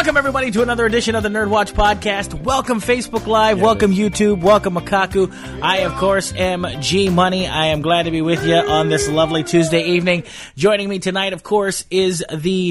Welcome, everybody, to another edition of the Nerd Watch Podcast. Welcome, Facebook Live. Welcome, YouTube. Welcome, Makaku. I, of course, am G Money. I am glad to be with you on this lovely Tuesday evening. Joining me tonight, of course, is the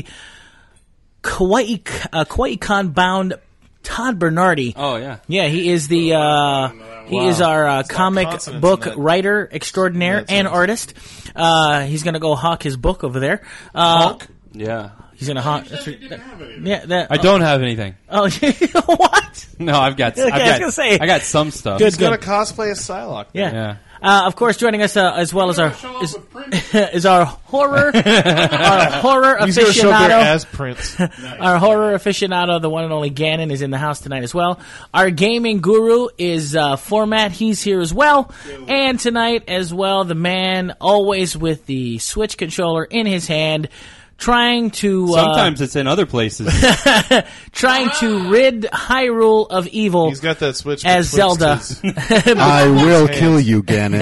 Kawaii-Con bound Todd Bernardi. Oh, yeah. Yeah, he is the he is our comic book writer extraordinaire and artist. He's going to go hawk his book over there. Hawk? Yeah. He's going to hawk. I don't have anything. Oh, what? No, I've got. Okay, I was gonna say. I got some stuff. Good, He's going to cosplay as Psylocke. Yeah. Of course, joining us as well as our is our horror He's going to show up there aficionado. as Prince. Our horror aficionado, the one and only Gannon, is in the house tonight as well. Our gaming guru is Format. He's here as well. And tonight as well, the man always with the Switch controller in his hand, trying to Sometimes it's in other places. trying to rid Hyrule of evil. He's got that Switch as Zelda. I will kill you, Ganon.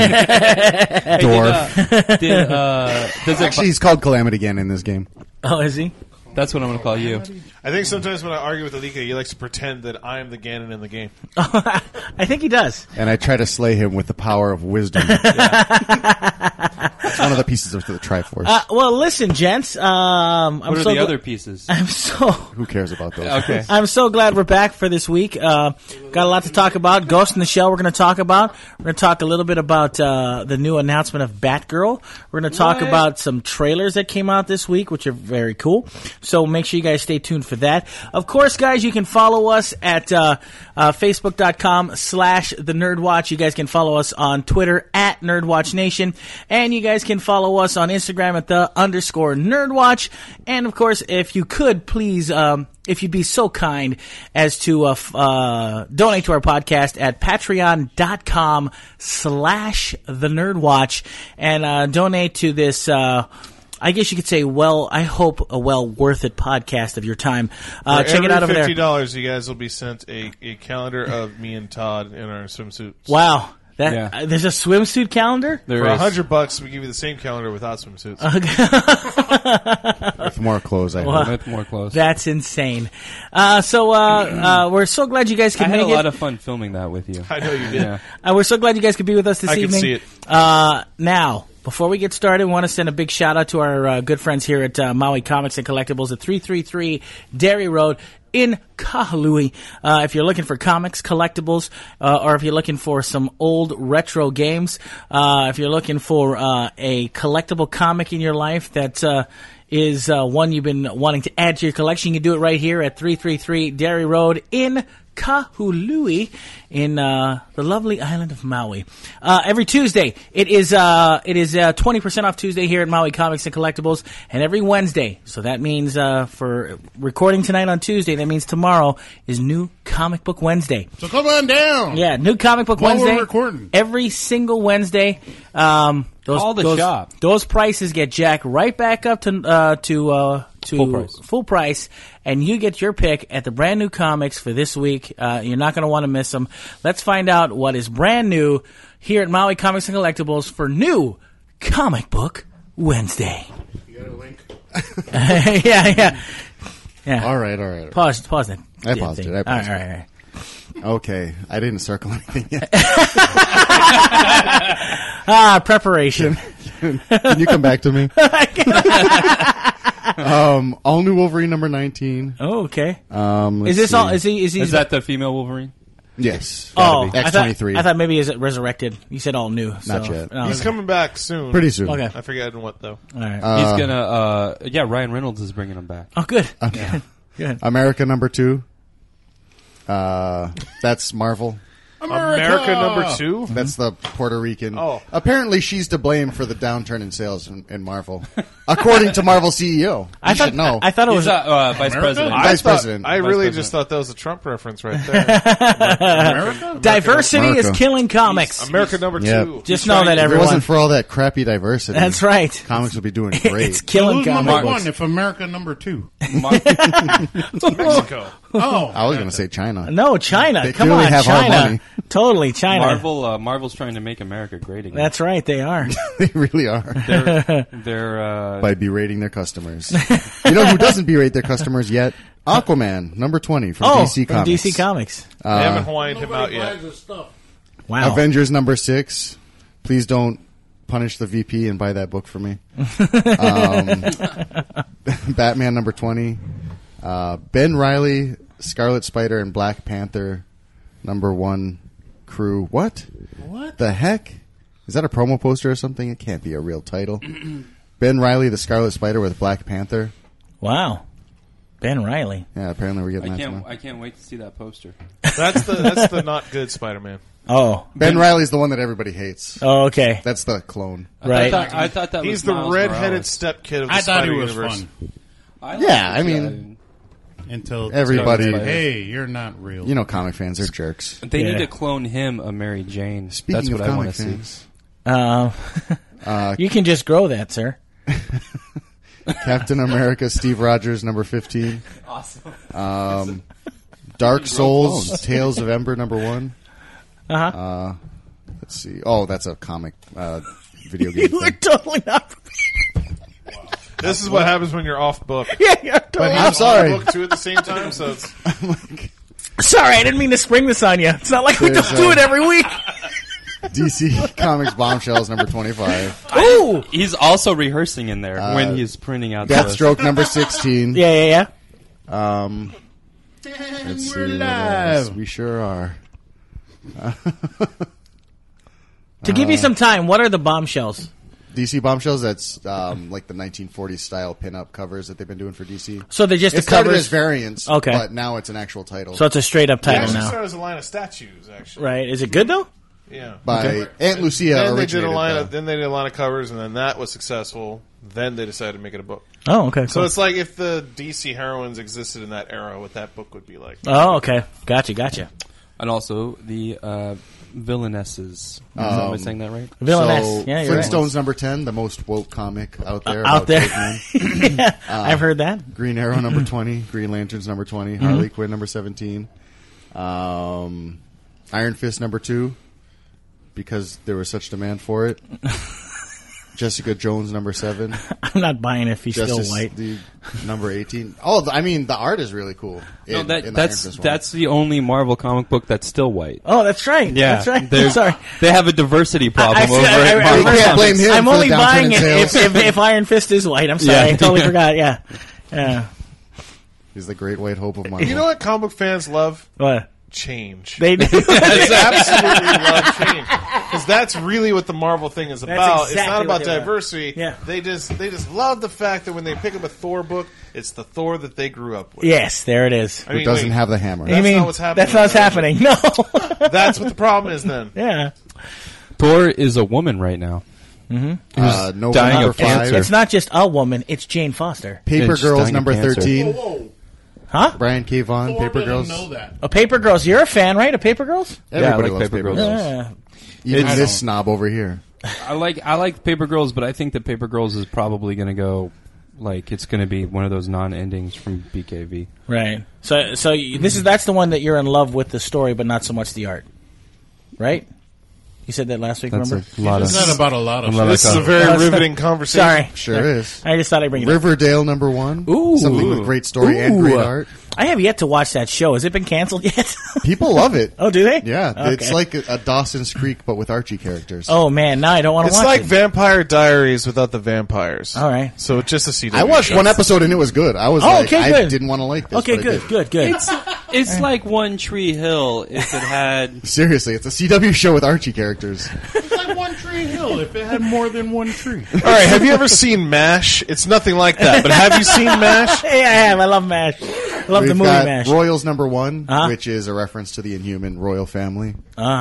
Dwarf. Actually, he's called Calamity Ganon in this game. Oh, is he? That's what I'm going to call you. I think sometimes when I argue with Alika, he likes to pretend that I'm the Ganon in the game. I think he does. And I try to slay him with the power of wisdom. That's one of the pieces of the Triforce. Well, listen, gents. What are the other pieces? Who cares about those? Okay. I'm so glad we're back for this week. Got a lot to talk about. Ghost in the Shell we're going to talk about. We're going to talk a little bit about the new announcement of Batgirl. We're going to talk about some trailers that came out this week, which are very cool. So make sure you guys stay tuned for that. Of course, guys, you can follow us at Facebook.com/The Nerd Watch. You guys can follow us on Twitter at NerdWatchNation. And you guys can follow us on Instagram at _NerdWatch. And, of course, if you could, please, if you'd be so kind as to donate to our podcast at patreon.com/TheNerdWatch and donate to this I guess you could say, I hope a worth it podcast of your time. Check it out over there. $50, you guys will be sent a calendar of me and Todd in our swimsuits. Wow. There's a swimsuit calendar? For $100, we give you the same calendar without swimsuits. With more clothes, I hope. With more clothes. That's insane. So we're so glad you guys could make it. I had a lot of fun filming that with you. I know you did. Yeah. We're so glad you guys could be with us this evening. I can see it. Now, before we get started, we want to send a big shout out to our good friends here at Maui Comics and Collectibles at 333 Dairy Road in Kahului. If you're looking for comics, collectibles, or if you're looking for some old retro games, if you're looking for a collectible comic in your life that is one you've been wanting to add to your collection, you can do it right here at 333 Dairy Road in Kahului in the lovely island of Maui. Every Tuesday, it is 20% off Tuesday here at Maui Comics and Collectibles, and every Wednesday. So that means for recording tonight on Tuesday, that means tomorrow is New Comic Book Wednesday. So come on down. Yeah, New Comic Book While Wednesday. we're recording. Every single Wednesday. Call the shop. Those prices get jacked right back up to full price, and you get your pick at the brand new comics for this week. You're not going to want to miss them. Let's find out what is brand new here at Maui Comics and Collectibles for New Comic Book Wednesday. You got a link? Yeah. All right. Pause that. I paused it. All right. Okay. I didn't circle anything yet. Preparation. Can you come back to me? All new Wolverine number 19. Oh, okay. Is this all? Is he? Is that the female Wolverine? Yes. Oh, X-23. I thought maybe is it resurrected. You said all new. Not yet. No, He's coming back soon. Pretty soon. Okay. I forget in what, though. All right. He's gonna. Ryan Reynolds is bringing him back. Oh, good. Okay. Good. America number 2. That's Marvel. America number 2? That's the Puerto Rican. Oh. Apparently, she's to blame for the downturn in sales in Marvel, according to Marvel CEO. You should know. I thought it was He's vice president. Vice President. I really President. just thought that was a Trump reference right there. America? diversity America. is killing comics. America number 2. Yeah. Just know that If it everyone. wasn't for all that crappy diversity, That's right. comics would be doing great. It's killing Who's comic number books. 1 if America number 2? Mexico. Oh, I was going to say China. No, China. They Come clearly on, have our China. money. Totally, China. Marvel's trying to make America great again. That's right, they are. They really are. They're By berating their customers. You know who doesn't berate their customers yet? Aquaman, number 20 from DC from Comics. DC Comics. They haven't Hawaii'd him out yet. Wow. Avengers number 6. Please don't punish the VP and buy that book for me. Batman number 20. Ben Reilly, Scarlet Spider, and Black Panther number 1 crew. What? What? The heck? Is that a promo poster or something? It can't be a real title. Ben Reilly, the Scarlet Spider with Black Panther. Wow. Ben Reilly. Yeah, apparently we're getting that tomorrow. I can't wait to see that poster. That's the not good Spider-Man. Oh. Ben Reilly's the one that everybody hates. Oh, okay. That's the clone. Right. I thought that He's was the Miles red-headed Morales. step-kid of the I thought he Spider was universe. fun Yeah, I mean, until Everybody- discovered, hey, you're not real. you know, comic fans are jerks. They Yeah. need to clone him a Mary Jane. Speaking That's of what I want comic to see. fans, You can just grow that, sir. Captain America, Steve Rogers, number 15. Awesome. Dark Souls, Tales of Ember, number 1. Uh-huh. Let's see. Oh, that's a comic video game You were thing. totally not. This is what happens when you're off book. Yeah, you're totally But I'm he's sorry. on book too at the same time, so it's Sorry, I didn't mean to spring this on you. It's not like we There's, don't do it every week. DC Comics Bombshells, number 25. Ooh. He's also rehearsing in there when he's printing out the Deathstroke, number 16. Yeah. Let's see we're what live. else. We sure are. To give you some time, what are the bombshells? DC Bombshells, that's like the 1940s style pinup covers that they've been doing for DC. So they're just It the started covers. as variants, Okay. but now it's an actual title. So it's a straight up They title actually now. started as a line of statues, actually. Right. Is it good though? Yeah. by Aunt Lucia Then they did originated a line the- of then they did a line of covers, and then that was successful. Then they decided to make it a book. Oh, okay. So Cool. it's like if the DC heroines existed in that era, what that book would be like. Oh, okay. Gotcha. And also the villainesses. Am I saying that right? Villainess. So, Yeah, you're right. Flintstones number 10, the most woke comic out there. Out about there. cavemen. Yeah, I've heard that. Green Arrow number 20, Green Lanterns number 20, Harley Quinn number 17, Iron Fist number 2, because there was such demand for it. Jessica Jones number 7, I'm not buying it if he's Justice still white. League number 18. Oh, I mean the art is really cool. No, in the Iron that's Fist one. that's the only Marvel comic book that's still white. Oh, that's right. Yeah, That's right. there's- Sorry. They have a diversity problem over I- at I- Marvel You can't Comics. blame him I'm for the only downturn buying in it sales. if Iron Fist is white. I'm sorry. Yeah. I totally forgot. Yeah. He's the great white hope of Marvel. You know what comic book fans love? What? Change. They do. They absolutely love change because that's really what the Marvel thing is about. It's exactly not what about they love. diversity. Yeah. They just love the fact that when they pick up a Thor book, it's the Thor that they grew up with. Yes, there it is. I Who mean, doesn't wait, have the hammer? You That's mean not what's happening. That's not what's happening. No. That's what the problem is. Then Yeah. Thor is a woman right now. November dying number of 5. cancer. It's not just a woman. It's Jane Foster. Paper It's Girls dying of number cancer. 13. Whoa. Huh? Brian K. Vaughan, Thor Paper doesn't Girls. know that. Oh, Paper Girls. You're a fan, right? Of Paper Girls? Everybody I like loves Paper Paper Girls. Girls. Yeah. Even I this don't. snob over here. I like Paper Girls, but I think that Paper Girls is probably going to go like it's going to be one of those non-endings from BKV. Right. So that's the one that you're in love with the story, but not so much the art. Right? You said that last week. That's remember? a lot of. It's not about a lot of I'm shit. this is a very riveting conversation. Sorry. Sure is. I just thought I'd bring it up. Riverdale number 1. Ooh. Something with great story and Ooh. great art. I have yet to watch that show. Has it been canceled yet? People love it. Oh, do they? Yeah, Okay. it's like a Dawson's Creek, but with Archie characters. Oh man, now I don't want to It's watch like it. Vampire Diaries without the vampires. All right. So it's just a CW. I watched show. one episode and it was good. I was Oh, like, okay, I good. didn't want to like this. Okay, but I good, did. good. It's like One Tree Hill if it had. Seriously, it's a CW show with Archie characters. It's like One Tree Hill if it had more than one tree. All right, have you ever seen MASH? It's nothing like that. But have you seen MASH? Hey, I have. I love MASH. I love the We've movie got MASH. Royals number 1, Uh-huh. which is a reference to the Inhuman royal family.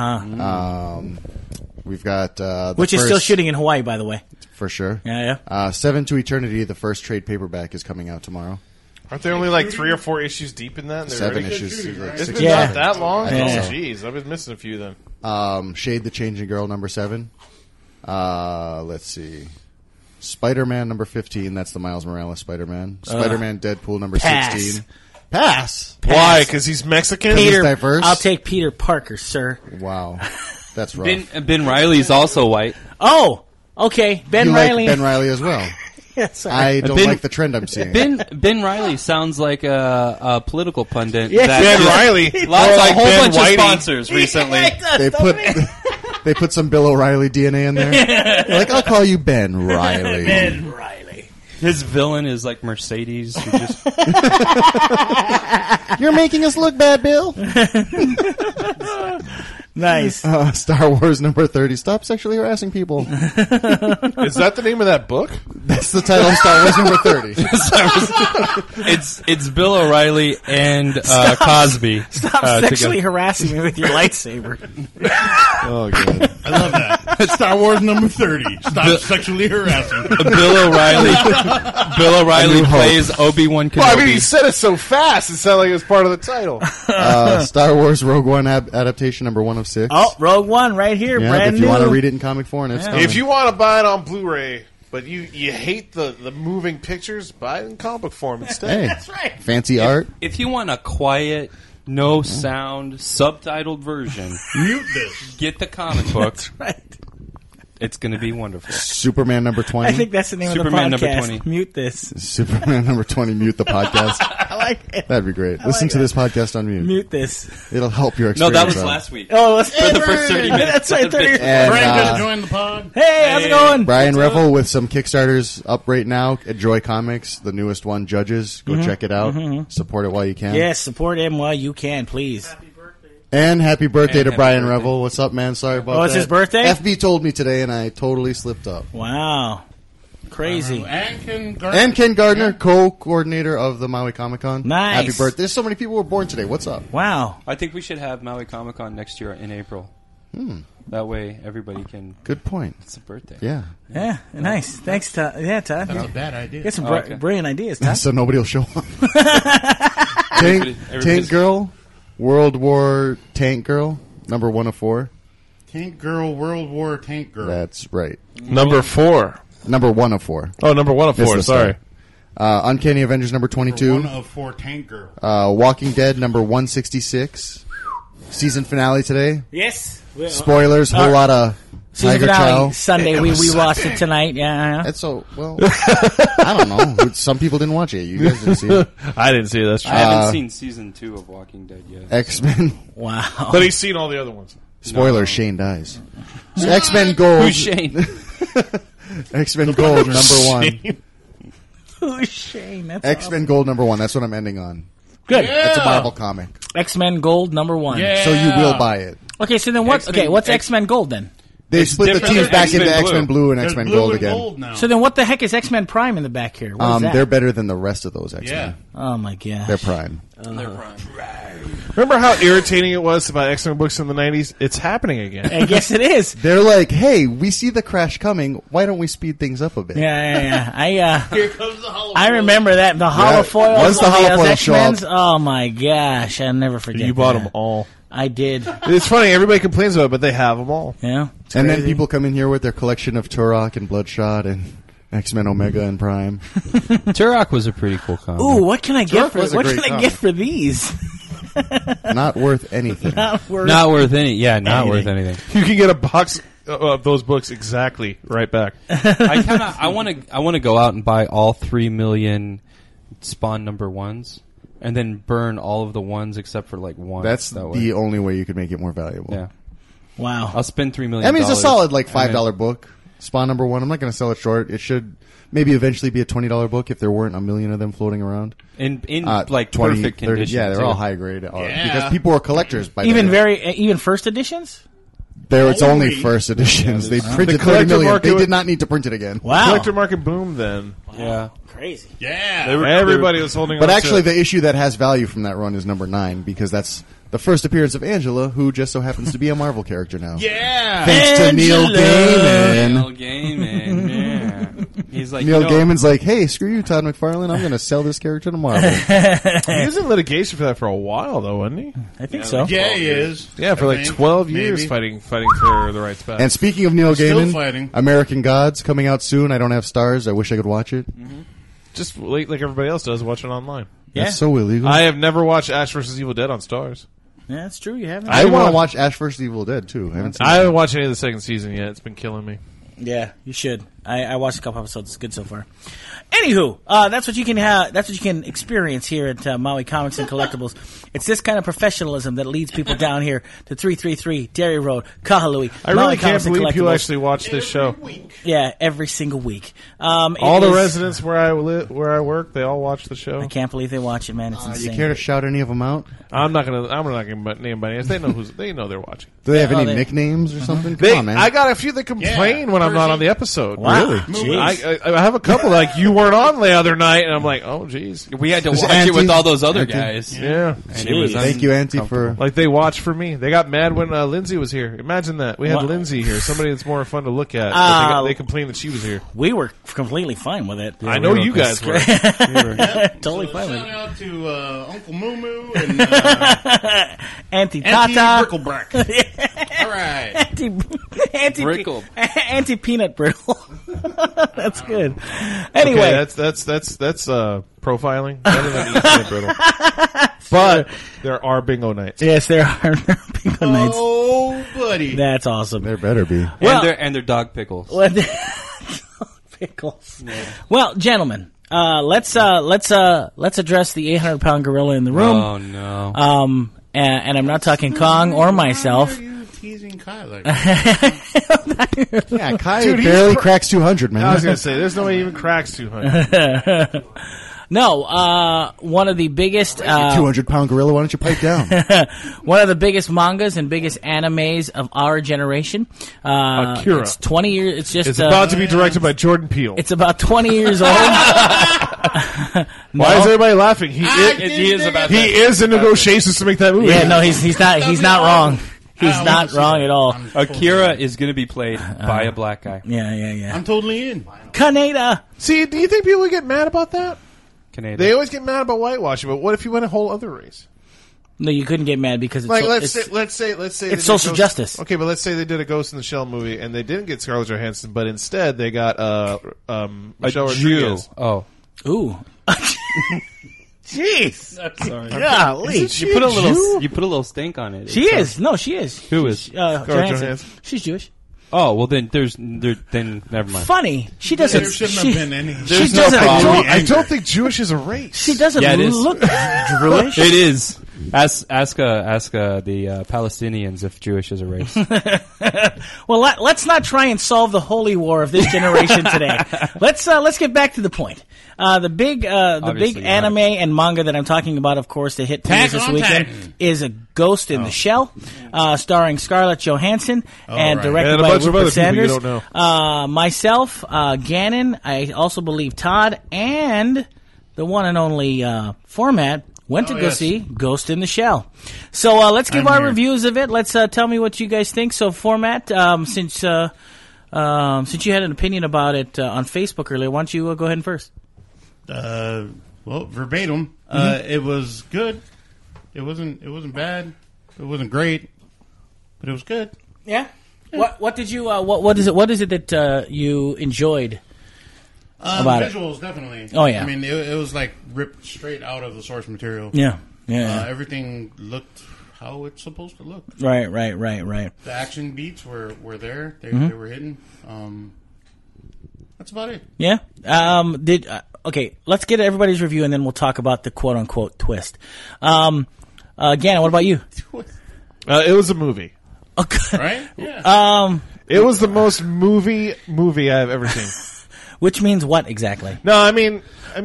We've got the Which is first, still shooting in Hawaii, by the way. for sure. Yeah. 7 to Eternity, the first trade paperback, is coming out tomorrow. Aren't there only like 3 or 4 issues deep in that? And they're 7 already- issues. Like It's 6 been Yeah. not that long? I think Oh, so. jeez. I've been missing a few then. Shade the Changing Girl number 7. Let's see. Spider-Man number 15. That's the Miles Morales Spider-Man. Spider-Man Deadpool number Pass. 16. Pass. Why? Because he's Mexican? Peter, diverse? I'll take Peter Parker, sir. Wow. That's rough. Ben Riley's also white. Oh, okay. Ben you Riley. like Ben Riley as well. Yeah, sorry. I don't Ben- like the trend I'm seeing. Ben Riley sounds like a political pundit. Yeah. that Ben just- Riley. Lots, More like a whole Ben bunch Whitey. of sponsors recently. They put some Bill O'Reilly DNA in there. They're like, I'll call you Ben Riley. Ben Riley. His villain is like Mercedes. Who just, You're making us look bad, Bill. Nice. Star Wars number 30. Stop sexually harassing people. Is that the name of that book? That's the title of Star Wars number 30. it's Bill O'Reilly and Cosby. Stop sexually harassing me with your lightsaber. Oh, God. I love that. Star Wars number 30. Stop sexually harassing. Bill O'Reilly New Hope. plays Obi-Wan Kenobi. Well, I mean, he said it so fast, it sounded like it was part of the title. Star Wars Rogue One adaptation number 1 of 6. Oh, Rogue One right here, yeah, brand if you new. want to read it in comic form, it's coming. If you want to buy it on Blu-ray, but you hate the moving pictures, buy it in comic book form instead. Hey, That's right. fancy art. If you want a quiet, no sound, subtitled version, Mute this. get the comic book. Right. It's going to be wonderful. Superman number 20. I think that's the name Superman of the number podcast. 20. Mute this. Superman number 20, mute the podcast. I like it. That'd be great. Listen to this podcast on mute. Mute this. It'll help your No, experience. that was out. last week. Oh, let's For the first 30 minutes. That's right. 30 And, Brian just joined the pod. Hey, how's it going? Brian Revel with some Kickstarters up right now at Joy Comics, the newest one, Judges. Go check it out. Support it while you can. Yes, support him while you can, please. And happy birthday And to happy Brian birthday. Revel. What's up, man? Sorry about Oh, that. it's his birthday? FB told me today, and I totally slipped up. Wow. Crazy. And And Ken Gardner, co-coordinator of the Maui Comic Con. Nice. Happy birthday. There's so many people who were born today. What's up? Wow. I think we should have Maui Comic Con next year in April. That way everybody can... Good point. It's a birthday. Yeah. Yeah, nice. Thanks, Todd. Yeah, Todd. That's a bad idea. Get some Okay. brilliant ideas, Todd. So nobody will show up. Everybody's- Tank Girl, World War Tank Girl, number 1 of 4. Tank Girl, World War Tank Girl. That's right. Number 4. Number 1 of 4. Oh, number 1 of Missed 4, the sorry. start. Uncanny Avengers number 22. 1 of 4 Tank Girl. Walking Dead number 166. Season finale today. Yes. Spoilers, whole lot of Season Tiger finale Chow. Sunday. We watched it tonight. Yeah. That's so, well, I don't know. Some people didn't watch it. You guys didn't see it. I didn't see it, that's I true. haven't seen season 2 of Walking Dead yet. X-Men. Wow. But he's seen all the other ones. Spoilers, Shane dies. So X-Men Gold. Who's Shane? X-Men Gold number 1. Who's Shane? That's X-Men Gold number 1. That's what I'm ending on. good. That's a Marvel comic. X-Men Gold number 1. Yeah. So you will buy it. Okay, so then what? X-Men- Okay, what's X-Men Gold then? They It's split the different teams than back into X-Men X-Men Blue and There's X-Men blue Gold and again. gold now. So then what the heck is X-Men Prime in the back here? What is that? They're better than the rest of those yeah. X-Men. Oh my gosh. They're Prime. Remember how irritating it was about X-Men books in the 90s? It's happening again. I guess it is. They're like, hey, we see the crash coming. Why don't we speed things up a bit? Yeah. Here comes the holofoil. I remember that the holofoils. Once the of holofoils show X-Men's. up- Oh my gosh, I'll never forget. You bought that. them all. I did. It's funny, everybody complains about it, but they have them all. Yeah. And then people come in here with their collection of Turok and Bloodshot and X-Men Omega and Prime. Turok was a pretty cool comic. Ooh, what can I get Turok for? was a What great can I comic. get for these? Not worth anything. Not worth. Not worth any. Yeah, not worth Anything. anything. You can get a box of those books exactly right back. I want to go out and buy all 3 million Spawn number 1s, and then burn all of the ones except for like one. That's that way. the only way you could make it more valuable. Yeah, Wow. I'll spend $3 million. I mean, it's a solid like $5 and then- book. Spawn number 1. I'm not going to sell it short. It should maybe eventually be a $20 book if there weren't a million of them floating around. in like 20, perfect 30, condition. yeah, they're too. all high grade art Yeah. because people are collectors. By Even then. even first editions. It's only Holy- first editions. They printed The 30 collector million. market They would- did not need to print it again. Wow. Collector market boom then. Yeah. Crazy. Yeah. Everybody was holding But on actually, to the issue that has value from that run is number 9 because that's the first appearance of Angela, who just so happens to be a Marvel character now. Yeah. Thanks to Neil Angela. Gaiman. Neil Gaiman. Yeah. He's like Neil you know, Gaiman's like, hey, screw you, Todd McFarlane. I'm going to sell this character to Marvel. He was in litigation for that for a while, though, wasn't he? I think so. Yeah, he is. Yeah, for I like think. 12 years Maybe. fighting for the rights back. And speaking of Neil Still Gaiman, fighting. American Gods coming out soon. I don't have stars. I wish I could watch it. Just like everybody else does, watch it online. Yeah. That's so illegal. I have never watched Ash vs. Evil Dead on Stars. Yeah, that's true. You haven't. I want to watch Ash vs. Evil Dead too. I haven't seen I haven't watched any of the second season yet. It's been killing me. Yeah, you should. I watched a couple episodes. It's good so far. Anywho, that's what you can have. That's what you can experience here at Maui Comics and Collectibles. It's this kind of professionalism that leads people down here to 333 Dairy Road, Kahalui. I really Maui can't Comics and believe you Collectibles. actually watch this show. Yeah, every single week. All the residents where I work, they all watch the show. I can't believe they watch it, man. It's You insane. care to shout any of them out? I'm not gonna name by names. They know they know they're watching. Do they have Yeah, any they- nicknames or something? Come on, man. I got a few that complain when I'm not on the episode. Wow. Really? Jeez. I have a couple like you weren't on the other night, and I'm like, oh geez, We had to Does watch Auntie- it with all those other Auntie- guys. yeah. And it was Thank you, Auntie, for. Like they watch for me. They got mad when Lindsay was here. Imagine that. We had What? Lindsay here, somebody that's more fun to look at. But they complained that she was here. We were completely fine with it. I know you guys were. Totally fine with Shout it. out to Uncle Moo Moo and Auntie Auntie Tata. Bricklebrack. All right. Brickle. Anti peanut brittle. That's good. Anyway, Okay, that's profiling. Better than eating peanut brittle. But there are bingo nights. yes, there are bingo nights. Oh, buddy. That's awesome. There better be. Well- and their dog pickles. Pickles. Well, gentlemen, let's address the 800-pound gorilla in the room. Oh no! And I'm not talking Kong or myself. Why are you teasing Kyle like that? Yeah, Kai Dude, he's barely cracks 200, man. I was gonna say, there's no way he even cracks 200. No, one of the biggest 200-pound gorilla. Why don't you pipe down? one of the biggest mangas and biggest animes of our generation. Akira. It's 20 years. It's just It's about to be directed by Jordan Peele. It's about 20 years old. Why is everybody laughing? He is about he is in negotiations to make that movie. Yeah, no, he's not wrong. He's not wrong at all. Akira is going to be played by a black guy. Yeah. I'm totally in. Kaneda. See, do you think people would get mad about that? Canadian. They always get mad about whitewashing, but what if you went a whole other race? No, you couldn't get mad because it's Like so, let's say they did social Ghost- justice. Okay, but let's say they did a Ghost in the Shell movie and they didn't get Scarlett Johansson, but instead they got a Michelle Jew. Rodriguez. Oh, Ooh. Jeez. sorry. Golly. You put a little stink on it. She is. No, she is. Who is? Johansson. Johansson. She's Jewish. Oh well, then then never mind. Funny. She doesn't. There shouldn't she, have been any. she There's no doesn't problem. look. I don't think Jewish is a race. She doesn't Yeah, it is. look Jewish. It is. Ask the Palestinians if Jewish is a race. Well, let's not try and solve the holy war of this generation today. Let's get back to the point. The big Obviously not. anime and manga that I'm talking about, of course, that hit theaters this on weekend Titan. is a Ghost in the Shell, starring Scarlett Johansson and right. directed And a by bunch of Rupert other people you Sanders. don't know. Myself, Gannon, I also believe Todd, and the one and only Format went to go yes. see Ghost in the Shell. So let's give I'm our here. reviews of it. Let's tell me what you guys think. So Format, since you had an opinion about it on Facebook earlier, why don't you go ahead and first? Well, verbatim, it was good. It wasn't bad. It wasn't great, but it was good. Yeah. What did you what is it that you enjoyed about it? Visuals, definitely. Oh, yeah. I mean, it was like ripped straight out of the source material. Yeah. Everything looked how it's supposed to look. Right. The action beats were there. They were hidden. That's about it. Yeah. Okay, let's get everybody's review and then we'll talk about the quote unquote twist. Gannon, what about you? It was a movie. Okay. Right? Yeah. It was the most movie I've ever seen. Which means what exactly? No, I mean,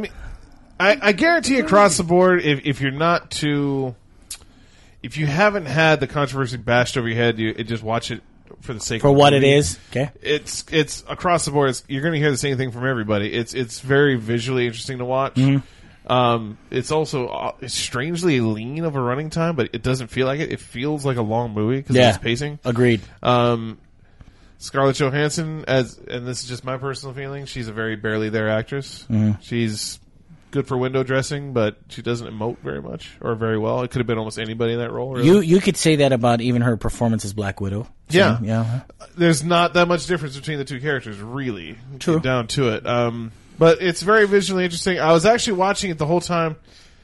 I guarantee across the board, if you're not too, if you haven't had the controversy bashed over your head, you just watch it for the sake For of the what it movie. is? Okay. It's across the board. You're going to hear the same thing from everybody. It's very visually interesting to watch. It's also it's strangely lean of a running time, but it doesn't feel like it. It feels like a long movie because of its pacing. Agreed. Scarlett Johansson, and this is just my personal feeling, she's a very barely there actress. She's good for window dressing, but she doesn't emote very much or very well. It could have been almost anybody in that role. Really. You could say that about even her performance as Black Widow. So, Yeah. Yeah. There's not that much difference between the two characters, really. True. Down to it. But it's very visually interesting. I was actually watching it the whole time,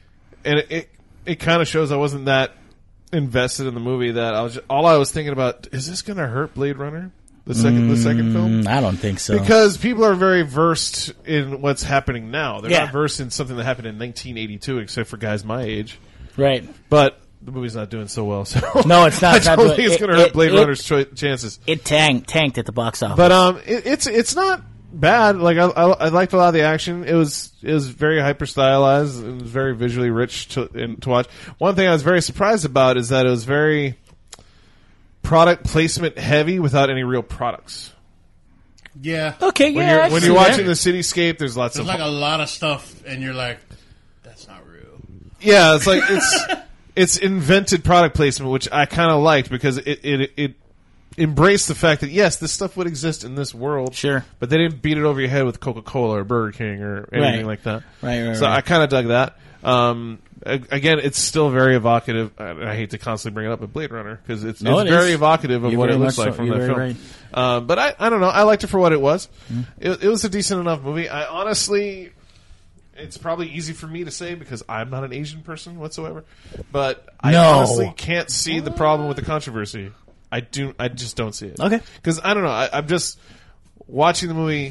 and it kind of shows I wasn't that invested in the movie. That all I was thinking about, is this going to hurt Blade Runner? The second film? I don't think so. Because people are very versed in what's happening now. They're Yeah. not versed in something that happened in 1982, except for guys my age. Right. But the movie's not doing so well. So No, it's not. I It's not don't doing- think it's it- going to hurt it- Blade it- Runner's chances. It tanked at the box office. But it's not bad. Like I liked a lot of the action. It was very hyper stylized. It was very visually rich to watch. One thing I was very surprised about is that it was very product placement heavy without any real products. Yeah. okay, When yeah. I you're, can when see you're that. watching the cityscape, there's lots There's of like a lot of stuff, and you're like, that's not real. yeah. It's like it's invented product placement, which I kind of liked because it embraced the fact that yes, this stuff would exist in this world. Sure. But they didn't beat it over your head with Coca-Cola or Burger King or anything Right. like that. Right. So I kind of dug that. Again, it's still very evocative. I hate to constantly bring it up, but Blade Runner, because it's No, it very is. evocative of You're what it very looks much like so. from You're that very film. But I don't know. I liked it for what it was. It was a decent enough movie. I honestly, it's probably easy for me to say because I'm not an Asian person whatsoever. But I No. honestly can't see the problem with the controversy. I just don't see it. Okay. Because I don't know. I'm just watching the movie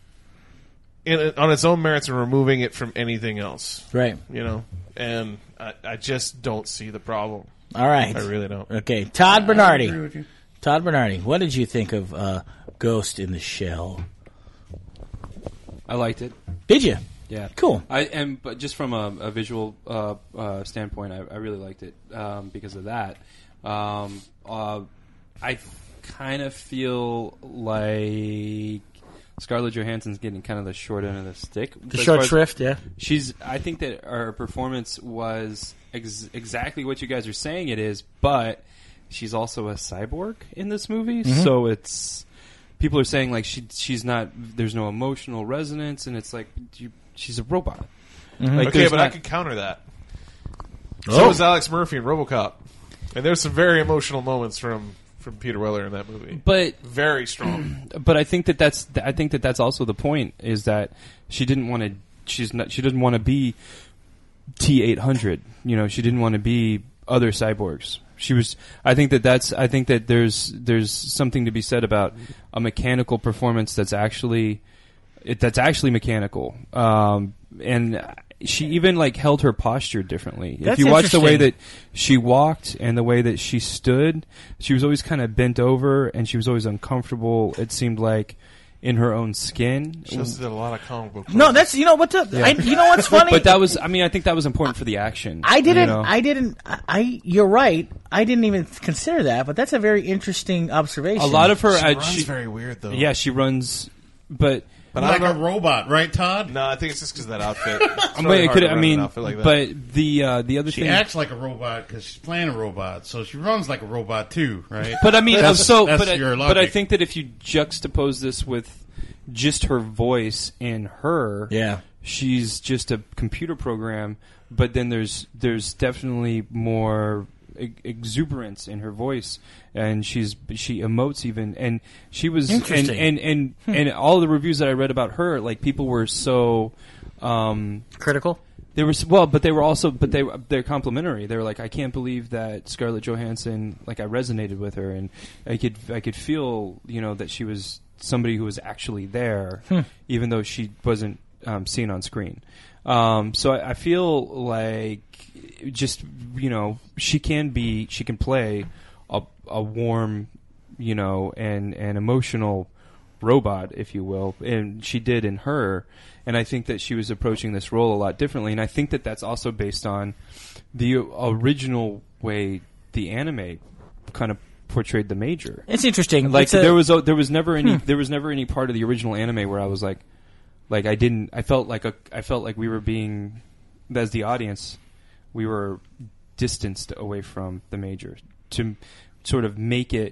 on its own merits and removing it from anything else. Right. You know, and I just don't see the problem. All right. I really don't. Okay. Todd I agree Bernardi. with you. Todd Bernardi, what did you think of Ghost in the Shell? I liked it. Did you? Yeah, Cool. But just from a visual standpoint, I really liked it because of that. I kind of feel like Scarlett Johansson's getting kind of the short end of the stick. The As short far as- shrift, yeah. I think that her performance was exactly what you guys are saying it is, but she's also a cyborg in this movie, so it's people are saying like she's not. There's no emotional resonance, and it's like she's a robot. Like, Okay, there's but I not- could counter that. Oh. So was Alex Murphy in RoboCop, and there's some very emotional moments from Peter Weller in that movie. but Very strong. But I think that's also the point is that she didn't want to. She didn't want to be T-800. You know, she didn't want to be other cyborgs. She was. I think that there's something to be said about a mechanical performance that's actually mechanical. And she even like held her posture differently. That's if you watch the way interesting. that she walked and the way that she stood, she was always kind of bent over and she was always uncomfortable. It seemed like in her own skin. She also did a lot of comic book. No, that's you know what's up. You know what's funny? But that was. I mean, I think that was important for the action. I didn't. you know? You're right. I didn't even consider that. But that's a very interesting observation. A lot of her. She runs very weird though. Yeah, she runs, but. but Like I a don't know. robot, right, Todd? No, I think it's just because of that outfit. It's I really mean, hard to I run mean, an outfit like that. but the other She thing. acts like a robot because she's playing a robot, so she runs like a robot too, right? But I mean, That's your but I logic. think that if you juxtapose this with just her voice and her, Yeah. she's just a computer program. But then there's definitely more exuberance in her voice, and she emotes even, and she was Interesting. and all the reviews that I read about her, like people were so. critical. They were they're complimentary. They were like, I can't believe that Scarlett Johansson, like I resonated with her, and I could feel, you know, that she was somebody who was actually there, even though she wasn't seen on screen. So I feel like just, you know, she can play a warm, you know, and emotional robot, if you will, and she did in her. And I think that she was approaching this role a lot differently. And I think that that's also based on the original way the anime kind of portrayed the Major. It's interesting. Like It's a- there was never any part of the original anime where I was like I felt like we were being, as the audience, we were distanced away from the Major to sort of make it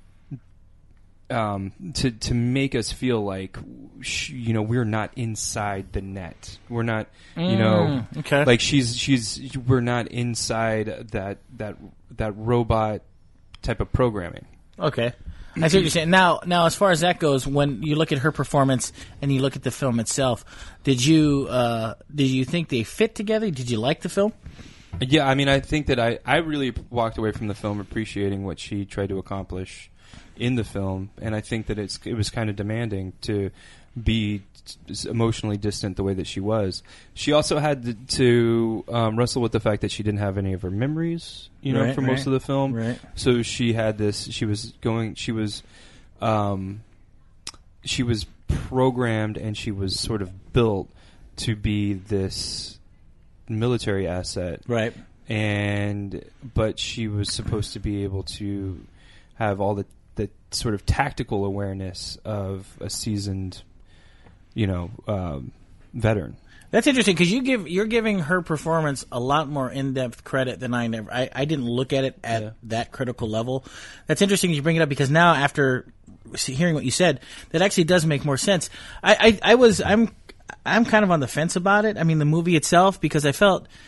to make us feel like you know, we're not inside the net. We're not, you know, okay. like we're not inside that robot type of programming. Okay. I see what you're saying. Now, as far as that goes, when you look at her performance and you look at the film itself, did you think they fit together? Did you like the film? Yeah, I mean, I think that I really walked away from the film appreciating what she tried to accomplish in the film, and I think that it was kind of demanding to be emotionally distant the way that she was. She also had to wrestle with the fact that she didn't have any of her memories, for most of the film. Right. So she had this. She was programmed, and she was sort of built to be this military asset, Right. But she was supposed to be able to have all the sort of tactical awareness of a seasoned, veteran. That's interesting because you're giving her performance a lot more in-depth credit than I didn't look at it at that critical level. That's interesting you bring it up because now after hearing what you said, that actually does make more sense. I'm kind of on the fence about it. I mean, the movie itself, because I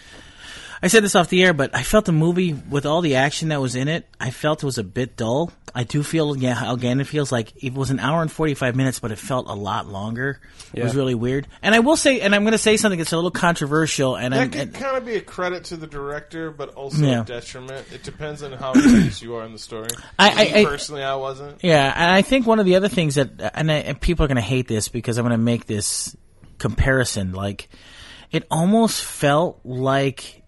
said this off the air, but I felt the movie with all the action that was in it, I felt it was a bit dull. I do feel, again, it feels like it was an hour and 45 minutes, but it felt a lot longer. It was really weird. And I will say, and I'm going to say something that's a little controversial. And that could kind of be a credit to the director, but also a detriment. It depends on how engaged you are in the story. Personally, I wasn't. Yeah, and I think one of the other things that, and people are going to hate this because I'm going to make this comparison, like, it almost felt like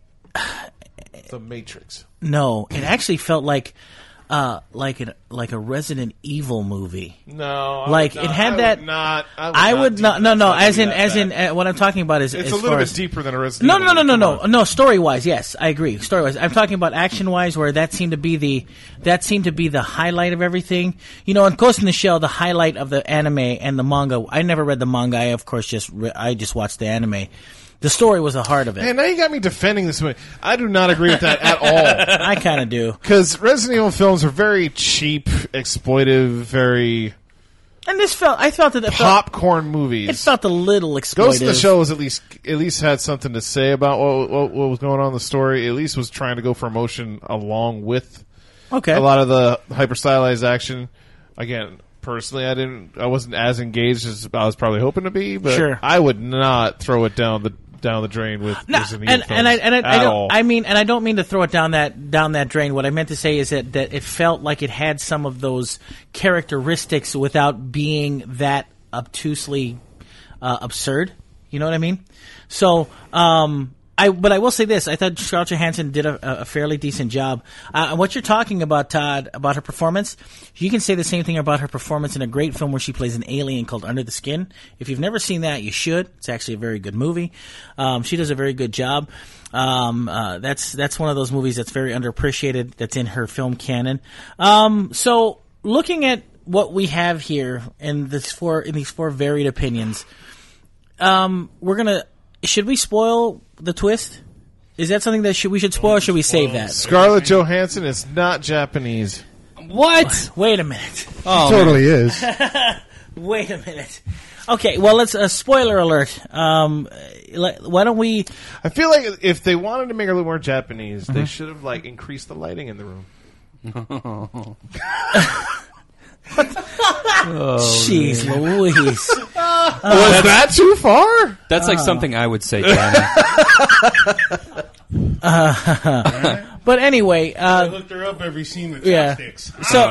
The Matrix. No, it actually felt like a Resident Evil movie. No, like it had that. I would not. No. As in, what I'm talking about is it's as a little far bit as, deeper than a Resident Evil. No. Story wise, yes, I agree. Story wise, I'm talking about action wise, where that seemed to be the highlight of everything. And Ghost in the Shell, the highlight of the anime and the manga. I never read the manga. I of course just watched the anime. The story was the heart of it. Man, now you got me defending this movie. I do not agree with that at all. I kind of do. Because Resident Evil films are very cheap, exploitive, very... And I felt that popcorn movies. It felt a little exploitive. Ghost in the Shell was at least had something to say about what was going on in the story. At least was trying to go for emotion along with a lot of the hyper stylized action. Again, personally, I wasn't as engaged as I was probably hoping to be, but I would not throw it down the drain with Resident Evil films. I don't mean to throw it down that drain. What I meant to say is that it felt like it had some of those characteristics without being that obtusely absurd. You know what I mean? So, but I will say this: I thought Scarlett Johansson did a fairly decent job. What you're talking about, Todd, about her performance, you can say the same thing about her performance in a great film where she plays an alien called Under the Skin. If you've never seen that, you should. It's actually a very good movie. She does a very good job. That's one of those movies that's very underappreciated. That's in her film canon. So looking at what we have here in these four varied opinions, should we spoil the twist? Is that something that we should spoil, or should we save that? Scarlett Johansson is not Japanese. What? Wait a minute. Oh, totally is. Wait a minute. Okay, well, let's spoiler alert. Why don't we? I feel like if they wanted to make her a little more Japanese, they should have increased the lighting in the room. Jeez Louise. Was that too far? That's like something I would say, Danny. But anyway, I looked her up every scene with chopsticks.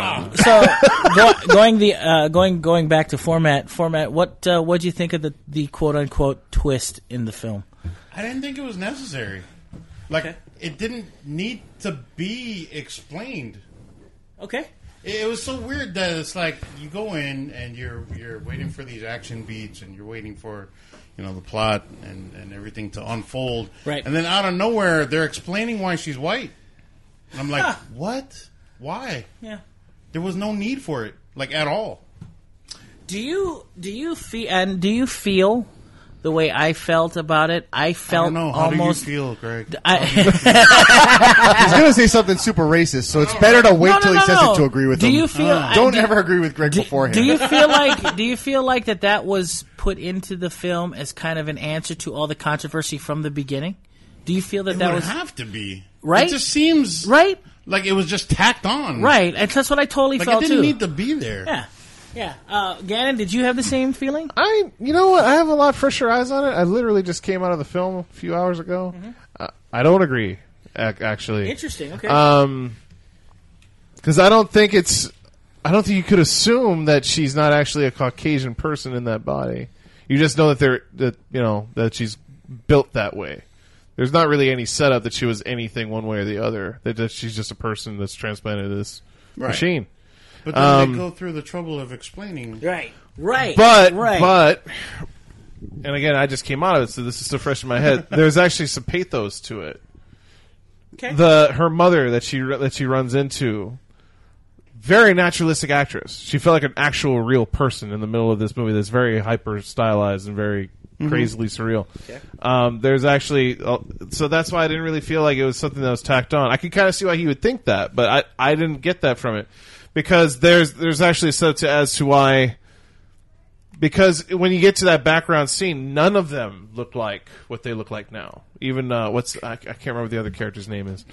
Going back to format. What do you think of the quote unquote twist in the film? I didn't think it was necessary. It didn't need to be explained. Okay. It was so weird that it's like you go in and you're waiting for these action beats and you're waiting for the plot and everything to unfold. Right. And then out of nowhere they're explaining why she's white. And I'm like, what? Why? Yeah. There was no need for it, at all. Do you feel the way I felt about it? I felt I don't know. How almost. do you feel, Greg? He's going to say something super racist, so it's better to wait till he says it to agree with him. Do you feel? Don't ever agree with Greg beforehand. Do you feel like that was put into the film as kind of an answer to all the controversy from the beginning? Do you feel that It would was have to be right? It just seems right. like it was just tacked on. Right, and that's what I totally Like felt it didn't too. need to be there. Yeah, yeah. Gannon, did you have the same feeling? You know what? I have a lot fresher eyes on it. I literally just came out of the film a few hours ago. I don't agree, actually. Interesting. Okay. Because I don't think you could assume that she's not actually a Caucasian person in that body. You just know that she's built that way. There's not really any setup that she was anything one way or the other. That she's just a person that's transplanted to this machine. But then they go through the trouble of explaining. right. But, and again, I just came out of it, so this is so fresh in my head. There's actually some pathos to it. Okay. Her mother that she runs into, very naturalistic actress. She felt like an actual real person in the middle of this movie that's very hyper stylized and very crazily surreal. Okay. There's actually, so that's why I didn't really feel like it was something that was tacked on. I could kind of see why he would think that, but I didn't get that from it. Because there's actually a setup as to why. Because when you get to that background scene, none of them look like what they look like now. Even I can't remember what the other character's name is.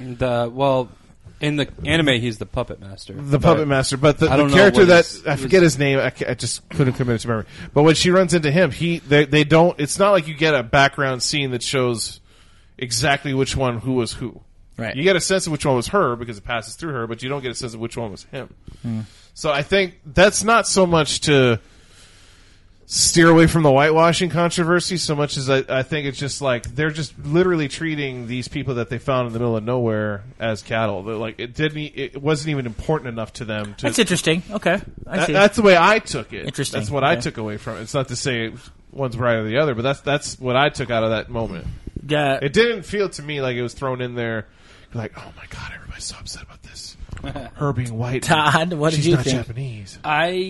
In the anime, he's the puppet master. The puppet master, but the character I forget his name. I just couldn't commit it to memory. But when she runs into him, they don't. It's not like you get a background scene that shows exactly which one who was who. Right. You get a sense of which one was her because it passes through her, but you don't get a sense of which one was him. So I think that's not so much to steer away from the whitewashing controversy so much as I think it's just like they're just literally treating these people that they found in the middle of nowhere as cattle. They're like it wasn't even important enough to them. That's interesting. Okay, I see. That's the way I took it. Interesting. That's what I took away from it. It's not to say one's right or the other, but that's what I took out of that moment. Yeah. It didn't feel to me like it was thrown in there. Like, oh my god, everybody's so upset about this. Her being white. Todd, what did you think? She's not Japanese.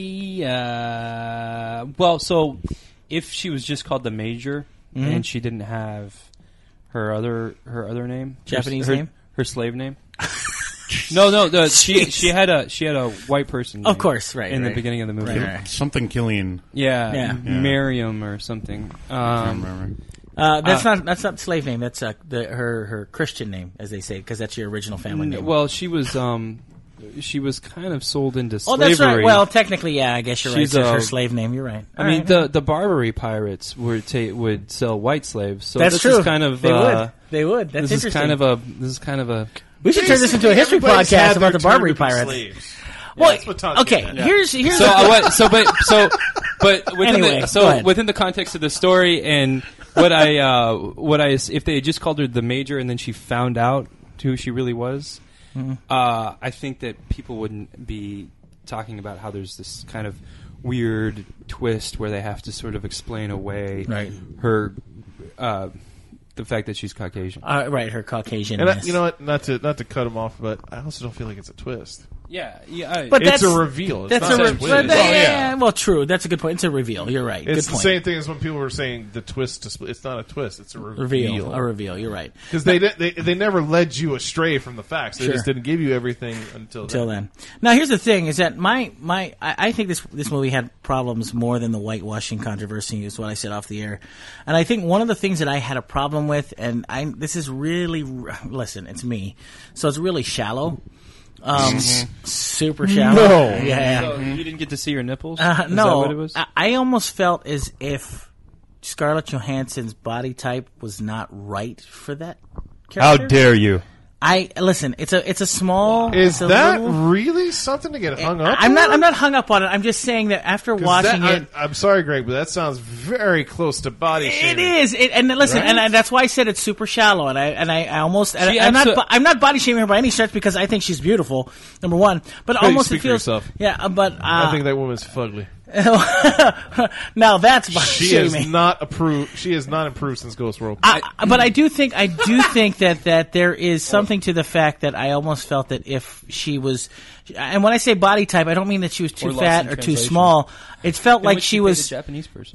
So if she was just called the Major and she didn't have her other name, Japanese her name, her slave name. No. She had a white person. Of course, right in the beginning of the movie. Right. Something Killian. Yeah, Miriam or something. I can't remember. That's not slave name. That's her Christian name, as they say, because that's your original family name. Well, she was kind of sold into slavery. Oh, that's right. Well, technically, yeah, I guess you're right. She's It's her slave name. You're right. I mean, the Barbary pirates would sell white slaves. So that's this true. Is kind of they would. That's this interesting. This is kind of a. We should turn this into a history podcast about the Barbary pirates. Slaves. Well, that's what Todd's okay. getting at. Here's but within the context of the story and what I if they had just called her the Major and then she found out who she really was, I think that people wouldn't be talking about how there's this kind of weird twist where they have to sort of explain away her the fact that she's Caucasian. Right, her Caucasian. And you know what? Not to cut him off, but I also don't feel like it's a twist. Yeah. But it's a reveal. It's that's not a a twist. Well, true. That's a good point. It's a reveal. You're right. It's good the point. same thing as when people were saying the twist to split. It's not a twist. It's a reveal. A reveal. You're right. Because they never led you astray from the facts. They just didn't give you everything until then. Now, here's the thing: is that I think this movie had problems more than the whitewashing controversy. Is what I said off the air, and I think one of the things that I had a problem with, and this is really it's me, so it's really shallow. Super shallow. No. Yeah. So you didn't get to see her nipples? No. Is that what it was? I almost felt as if Scarlett Johansson's body type was not right for that character. How dare you? Listen. It's a small. Is that really something to get hung up? I'm not hung up on it. I'm just saying that after watching it, I'm sorry, Greg, but that sounds very close to body shaming. it is. And listen, Right? and that's why I said it's super shallow. And I almost. I'm not body shaming her by any stretch because I think she's beautiful. Number one, but Hey, almost speak it for feels. yourself. Yeah, but I think that woman's fugly. now that's body She shaming. is not approved. She has not improved since Ghost World. But I do think that there is something to the fact that I almost felt that if she was, and when I say body type, I don't mean that she was too Or lost fat in or too translation. small. It felt like she was. a Japanese person.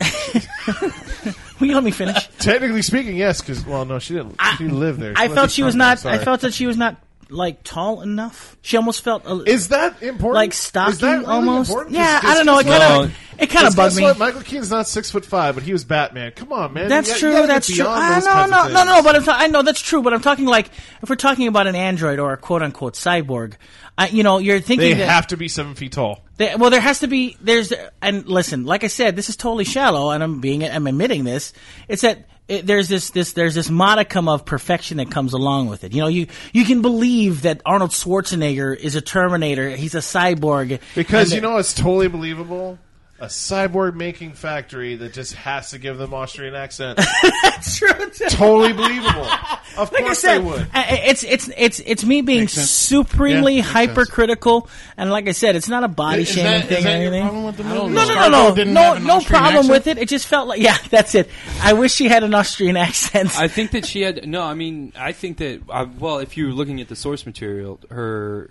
Will you let me finish? Technically speaking, yes, because no, she didn't. She lived there. I felt she was not. Sorry. I felt that she was not like tall enough. She almost felt. Is that important? Like stocky Is that really almost? important? Yeah, 'Cause I don't know. It No, It kind of bugged me. What? Michael Keaton's not 6'5", but he was Batman. Come on, man. That's true. You gotta That's get true. beyond those No, kinds no, of no, no. things. But I know that's true. But I'm talking like if we're talking about an android or a quote unquote cyborg, you're thinking They that have to be 7 feet tall. there has to be. And listen, like I said, this is totally shallow, and I'm admitting this. It's that. There's this modicum of perfection that comes along with it. You can believe that Arnold Schwarzenegger is a Terminator. He's a cyborg. Because it's totally believable. A cyborg making factory that just has to give them Austrian accent. That's true. Totally believable. Of Like course I said, they would. it's me being Makes sense. supremely Yeah, makes sense. hypercritical, and like I said, it's not a body shaming thing or your anything. problem with the movie? No, Scarjo didn't have an no Austrian problem accent? with it. It just felt like, yeah, that's it. I wish she had an Austrian accent. I think that she had no. I mean, I think that well, if you're looking at the source material, her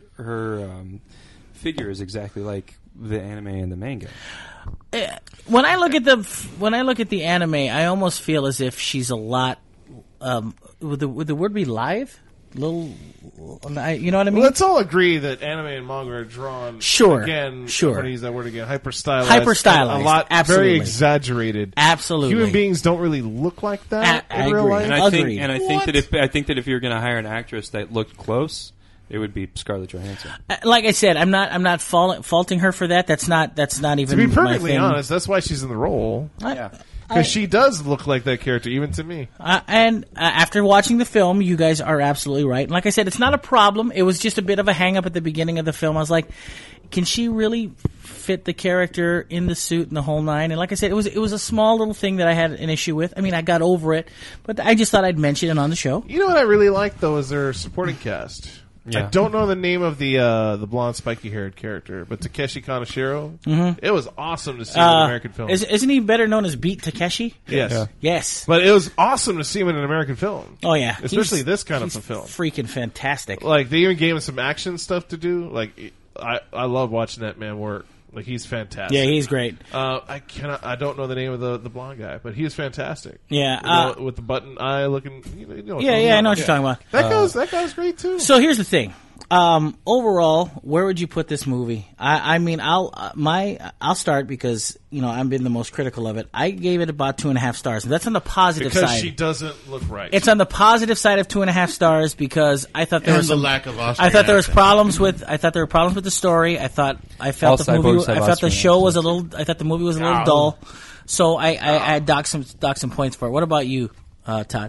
figure is exactly like the anime and the manga. When I look at the anime, I almost feel as if she's a lot. Would the word be live? You know what I mean? Well, let's all agree that anime and manga are drawn. Sure, Again, sure. I'm going to use that word again. Hyper stylized. Hyper stylized, A lot. absolutely. Very exaggerated. Absolutely. Human beings don't really look like that I in real agree. life. And I Agreed. think that if you're going to hire an actress that looked close, it would be Scarlett Johansson. Like I said, I'm not faulting her for that. That's not even. To be my perfectly thing. honest, that's why she's in the role. Because she does look like that character, even to me. And after watching the film, you guys are absolutely right. And like I said, it's not a problem. It was just a bit of a hang-up at the beginning of the film. I was like, can she really fit the character in the suit and the whole nine? And like I said, it was a small little thing that I had an issue with. I mean, I got over it, but I just thought I'd mention it on the show. You know what I really like, though, is their supporting cast. Yeah. I don't know the name of the blonde, spiky-haired character, but Takeshi Kaneshiro. Mm-hmm. It was awesome to see him in an American film. Isn't he better known as Beat Takeshi? Yes. Yeah. Yes. But it was awesome to see him in an American film. Oh, yeah. Especially this kind of a film. Freaking fantastic. Like, they even gave him some action stuff to do. Like, I love watching that man work. Like, he's fantastic. Yeah, he's great. I don't know the name of the blonde guy, but he is fantastic. Yeah, with the button eye looking. You know what I know what you're talking about. That guy's great too. So here's the thing. Overall, where would you put this movie? I mean, I'll start because I've been the most critical of it. I gave it about 2.5 stars, and that's on the positive because side. she doesn't look right. It's on the positive side of 2.5 stars because I thought there And was the some, lack of Austrian I thought there was accent. problems with. I thought there were problems with the story. I felt All the movie. cyborgs have I felt the Austrian show was a little. I thought the movie was a little dull. So I docked some points for it. What about you, Todd?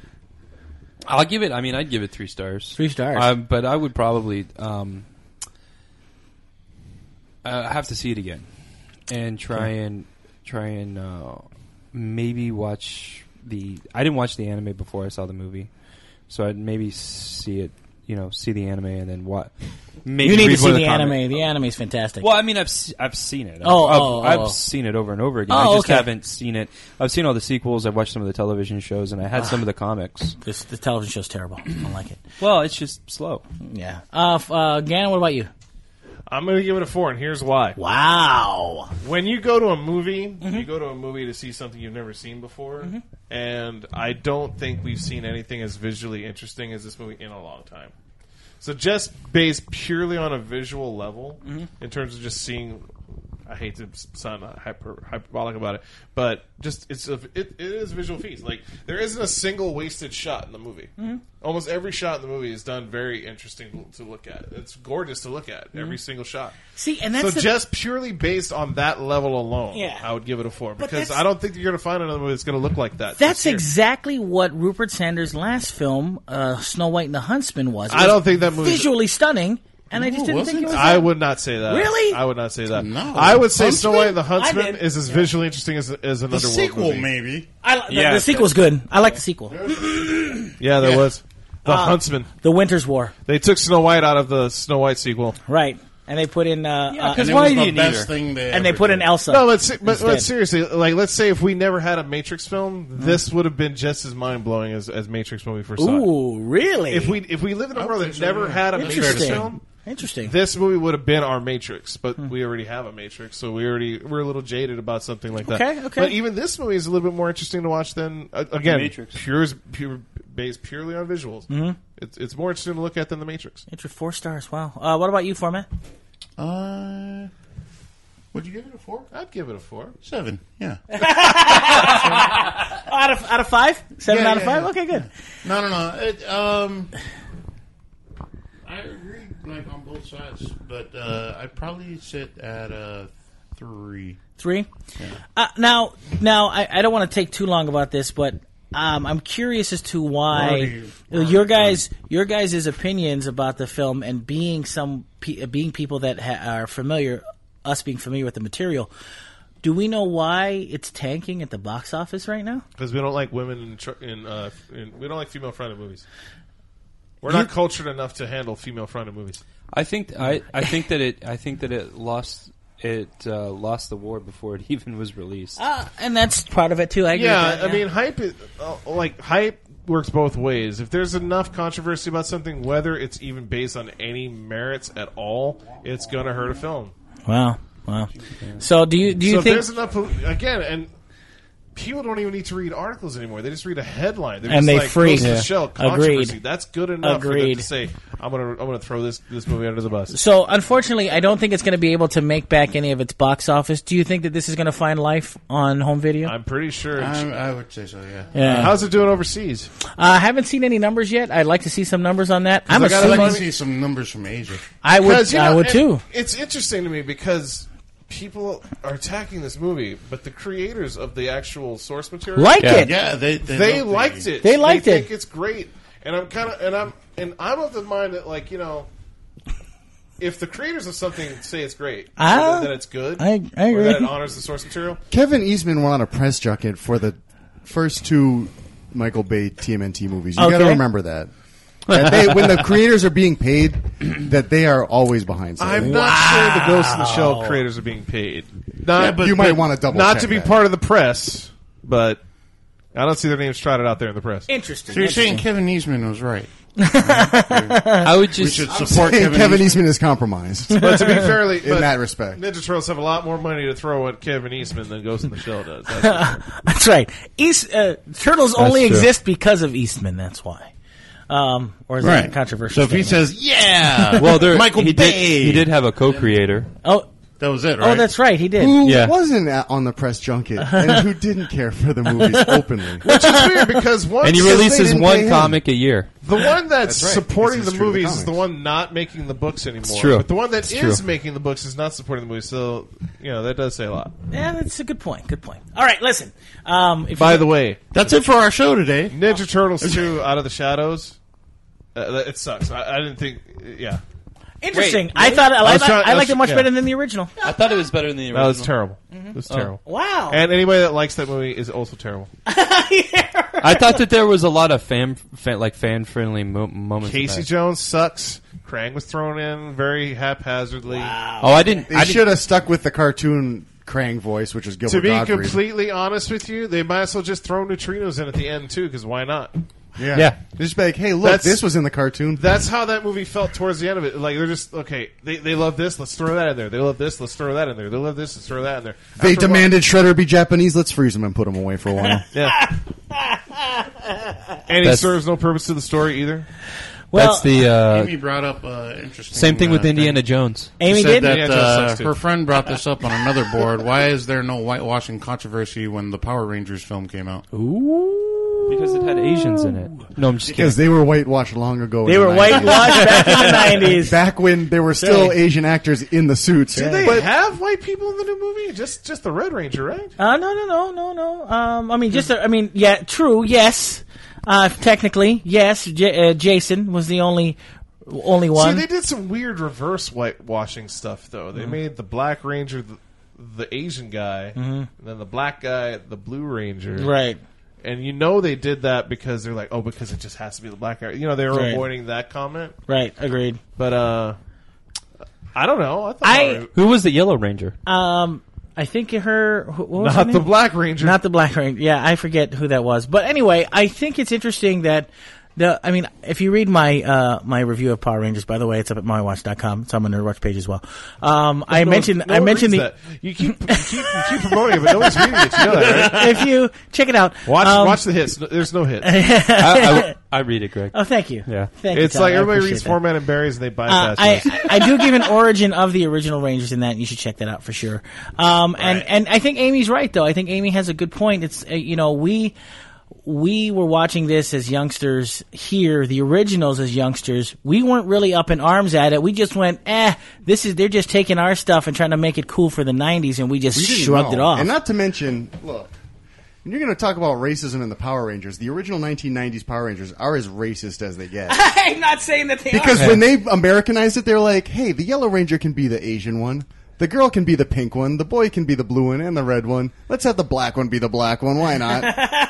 I'd give it 3 stars. 3 stars. But I would probably have to see it again and try and maybe watch the. I didn't watch the anime before I saw the movie, so I'd maybe see it. See the anime and then what? Maybe You need to read see one of the comics. anime. The anime is fantastic. Well, I mean, I've seen it. Oh. I've seen it over and over again. Oh, I just okay. haven't seen it. I've seen all the sequels. I've watched some of the television shows, and I had some of the comics. The television show's terrible. I don't like it. Well, it's just slow. Yeah. Gannon, what about you? I'm going to give it a 4, and here's why. Wow. When you go to a movie, you go to a movie to see something you've never seen before, and I don't think we've seen anything as visually interesting as this movie in a long time. So just based purely on a visual level, in terms of just seeing, I hate to sound hyperbolic about it, but just it is a visual feast. Like, there isn't a single wasted shot in the movie. Almost every shot in the movie is done very interesting to look at. It's gorgeous to look at, every single shot. See, and that's So just purely based on that level alone, Yeah. I would give it a 4. But Because that's- I don't think you're going to find another movie that's going to look like that. That's this year. exactly what Rupert Sanders' last film, Snow White and the Huntsman, was. It I was don't think that movie. visually stunning, and I just didn't was think it? it was. I would not say that. Really? I would not say that. No. I would say Huntsman? Snow White and the I Huntsman did. is as visually interesting as an The Underworld sequel, movie. maybe. Yeah. The sequel's good. I like the sequel. Yeah, there Yeah. was. The Huntsman. The Winter's War, They took Snow White out of the Snow White sequel. right? And they put in. because And why it do was you the need best her? thing they and they ever put in did. Elsa. No, but instead. seriously, like, let's say if we never had a Matrix film, this would have been just as mind blowing as Matrix when we first saw it. Ooh, really? If we lived in a I world think that so, never yeah. had a Matrix Interesting. film, Interesting. this movie would have been our Matrix, but we already have a Matrix, so we're a little jaded about something like that. Okay. But even this movie is a little bit more interesting to watch than again, Matrix. based purely on visuals. Mm-hmm. It's more interesting to look at than the Matrix. It's 4 stars. Wow. What about you, Format? Would you give it a 4? I'd give it a 4. 7. Yeah. Out of 5? 7 Yeah, out of 5? yeah. Okay, good. No. I agree, like on both sides, but I'd probably sit at a 3. 3? Yeah. Now, I don't want to take too long about this, but I'm curious as to why your guys' opinions about the film and being being people that are familiar, us being familiar with the material. Do we know why it's tanking at the box office right now? Because we don't like women we don't like female-fronted movies. We're not cultured enough to handle female-fronted movies. I think that it lost the war before it even was released. And that's part of it too. I agree with that, I mean, hype works both ways. If there's enough controversy about something, whether it's even based on any merits at all, it's going to hurt a film. Wow. So do you if think there's enough and people don't even need to read articles anymore. They just read a headline. They're And just they like, freak. "Ghost in the Yeah. Shell, controversy." Agreed. That's good enough for them Agreed. to say, I'm gonna throw this movie under the bus. So, unfortunately, I don't think it's going to be able to make back any of its box office. Do you think that this is going to find life on home video? I'm pretty sure. I would say so, yeah. Yeah. How's it doing overseas? I haven't seen any numbers yet. I'd like to see some numbers on that. I'm I gotta I'd assuming like to see some numbers from Asia. I would. 'Cause, I would and too. It's interesting to me because people are attacking this movie, but the creators of the actual source material Like Yeah. it. Yeah, they liked it. They liked think it. it's great, and I'm of the mind that, like, if the creators of something say it's great, then it's good. I Or agree. that it honors the source material. Kevin Eastman went on a press junket for the first 2 Michael Bay TMNT movies. You got to Okay. remember that. When the creators are being paid, that they are always behind something. I'm not sure the Ghost in the Shell creators are being paid. Not, you might want to double not check to be that. part of the press, but I don't see their names trotted out there in the press. Interesting. So you're saying Kevin Eastman was right. I would We just should support Hey, Kevin, Kevin Eastman. Eastman is compromised But to be fairly, in that respect. Ninja Turtles have a lot more money to throw at Kevin Eastman than Ghost in the Shell does. That's for sure. That's right. Turtles only true. exist because of Eastman. That's why. Or is that a controversial? So if he statement? says, yeah, well, Michael he Bay. did have a co-creator. That was it, right? Oh, that's right. He did. Who Yeah. wasn't on the press junket and who didn't care for the movies openly. Which is weird because one And he Because they releases didn't pay one him. comic a year. the one that's That's right, supporting because the he's true to the movies is the comics. one not making the books anymore. It's true. But the one that It's is true. making the books is not supporting the movies. So that does say a lot. Yeah, that's a good point. Good point. All right, listen. By the way, That's it for our show today. Ninja Turtles 2 Out of the Shadows. It sucks. I didn't think. Yeah, interesting. Wait, I thought I I liked was- it much yeah. better than the original. I thought it was better than the original. that was terrible. It was terrible. Wow. And anybody that likes that movie is also terrible. I thought that there was a lot of fan-friendly moments. in Casey that. Jones sucks. Krang was thrown in very haphazardly. Oh, I didn't. They should have stuck with the cartoon Krang voice, which is Gilbert To be Gottfried. completely honest with you, they might as well just throw neutrinos in at the end too, because why not? Yeah. Just be like, hey, look, That's- this was in the cartoon. That's how that movie felt towards the end of it. Like they're just okay. They love this. Let's throw that in there. They love this. Let's throw that in there. They love this. Let's throw that in there. They After a demanded Shredder be Japanese. Let's freeze him and put him away for a while. while- yeah. And he That's- serves no purpose to the story either. Well, That's the Amy brought up interesting. same thing with thing. Indiana Jones. Amy Said did. that Yeah, Joe sucks, too. her friend brought this up on another board. Why is there no whitewashing controversy when the Power Rangers film came out? Because it had Asians in it. No, I'm just Because kidding. they were whitewashed long ago. They in the were 90s. whitewashed back in the 90s. Back when there were still Right. Asian actors in the suits. Did they But have white people in the new movie? Just the Red Ranger, right? No. I mean, yeah, true, yes. Technically, yes. Jason was the only one. See, they did some weird reverse whitewashing stuff, though. They made the Black Ranger the Asian guy, and then the black guy the Blue Ranger. Right. And they did that because they're like, oh, because it just has to be the black guy. They were Right. avoiding that comment. Right. Agreed. But I don't know. I thought Who was the Yellow Ranger? I think what was her not name? the Black Ranger. Not the Black Ranger. Yeah, I forget who that was. But anyway, I think it's interesting that I mean, if you read my my review of Power Rangers, by the way, it's up at mywatch.com. It's on my Nerdwatch page as well. I mentioned that. You keep promoting it, but nobody's reading it. You know that, right? If you check it out, Watch the hits. There's no hits. I read it, Greg. Oh, thank you. Yeah. Thank you, It's Tom. like I everybody appreciate reads that. Four Men and Berries and they bypass us. I do give an origin of the original Rangers in that, and you should check that out for sure. And I think Amy's right, though. I think Amy has a good point. It's we were watching this as youngsters here, the originals as youngsters. We weren't really up in arms at it. We just went, they're just taking our stuff and trying to make it cool for the 90s, and we just shrugged it off. And not to mention, look, when you're going to talk about racism in the Power Rangers, the original 1990s Power Rangers are as racist as they get. I'm not saying that they Because when they Americanized it, they're like, hey, the Yellow Ranger can be the Asian one. The girl can be the pink one. The boy can be the blue one and the red one. Let's have the black one be the black one. Why not?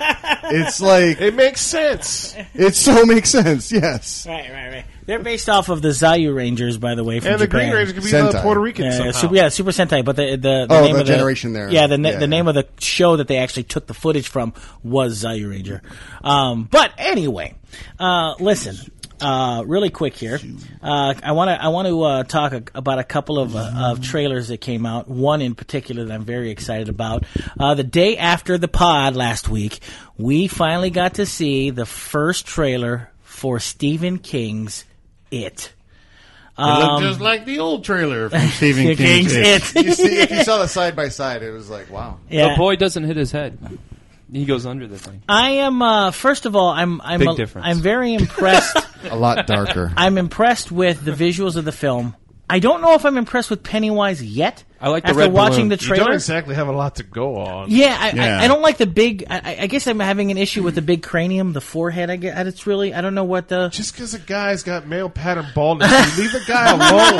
It's like... It makes sense. It so makes sense, yes. Right. They're based off of the Zayu Rangers, by the way, from And the Japan. Green Ranger can be Sentai. the Puerto Rican somehow. Super Sentai, but the Oh, name the of generation there. Yeah, the Yeah. name of the show that they actually took the footage from was Zayu Ranger. But anyway, listen, really quick here. I want to talk about a couple of trailers that came out. One in particular that I'm very excited about. The day after the pod last week, we finally got to see the first trailer for Stephen King's It. It looked just like the old trailer from Stephen King's It. You see, if you saw the side by side, it was like, wow. Yeah. The boy doesn't hit his head. He goes under the thing. I am. First of all, I'm Big difference. I'm very impressed. A lot darker. I'm impressed with the visuals of the film. I don't know if I'm impressed with Pennywise yet. I like the after red watching balloon. the You trailer. don't exactly have a lot to go on. Yeah, Yeah. I don't like the big. I guess I'm having an issue with the big cranium, the forehead. I get. It's really. I don't know what the. Just because a guy's got male pattern baldness, you leave the guy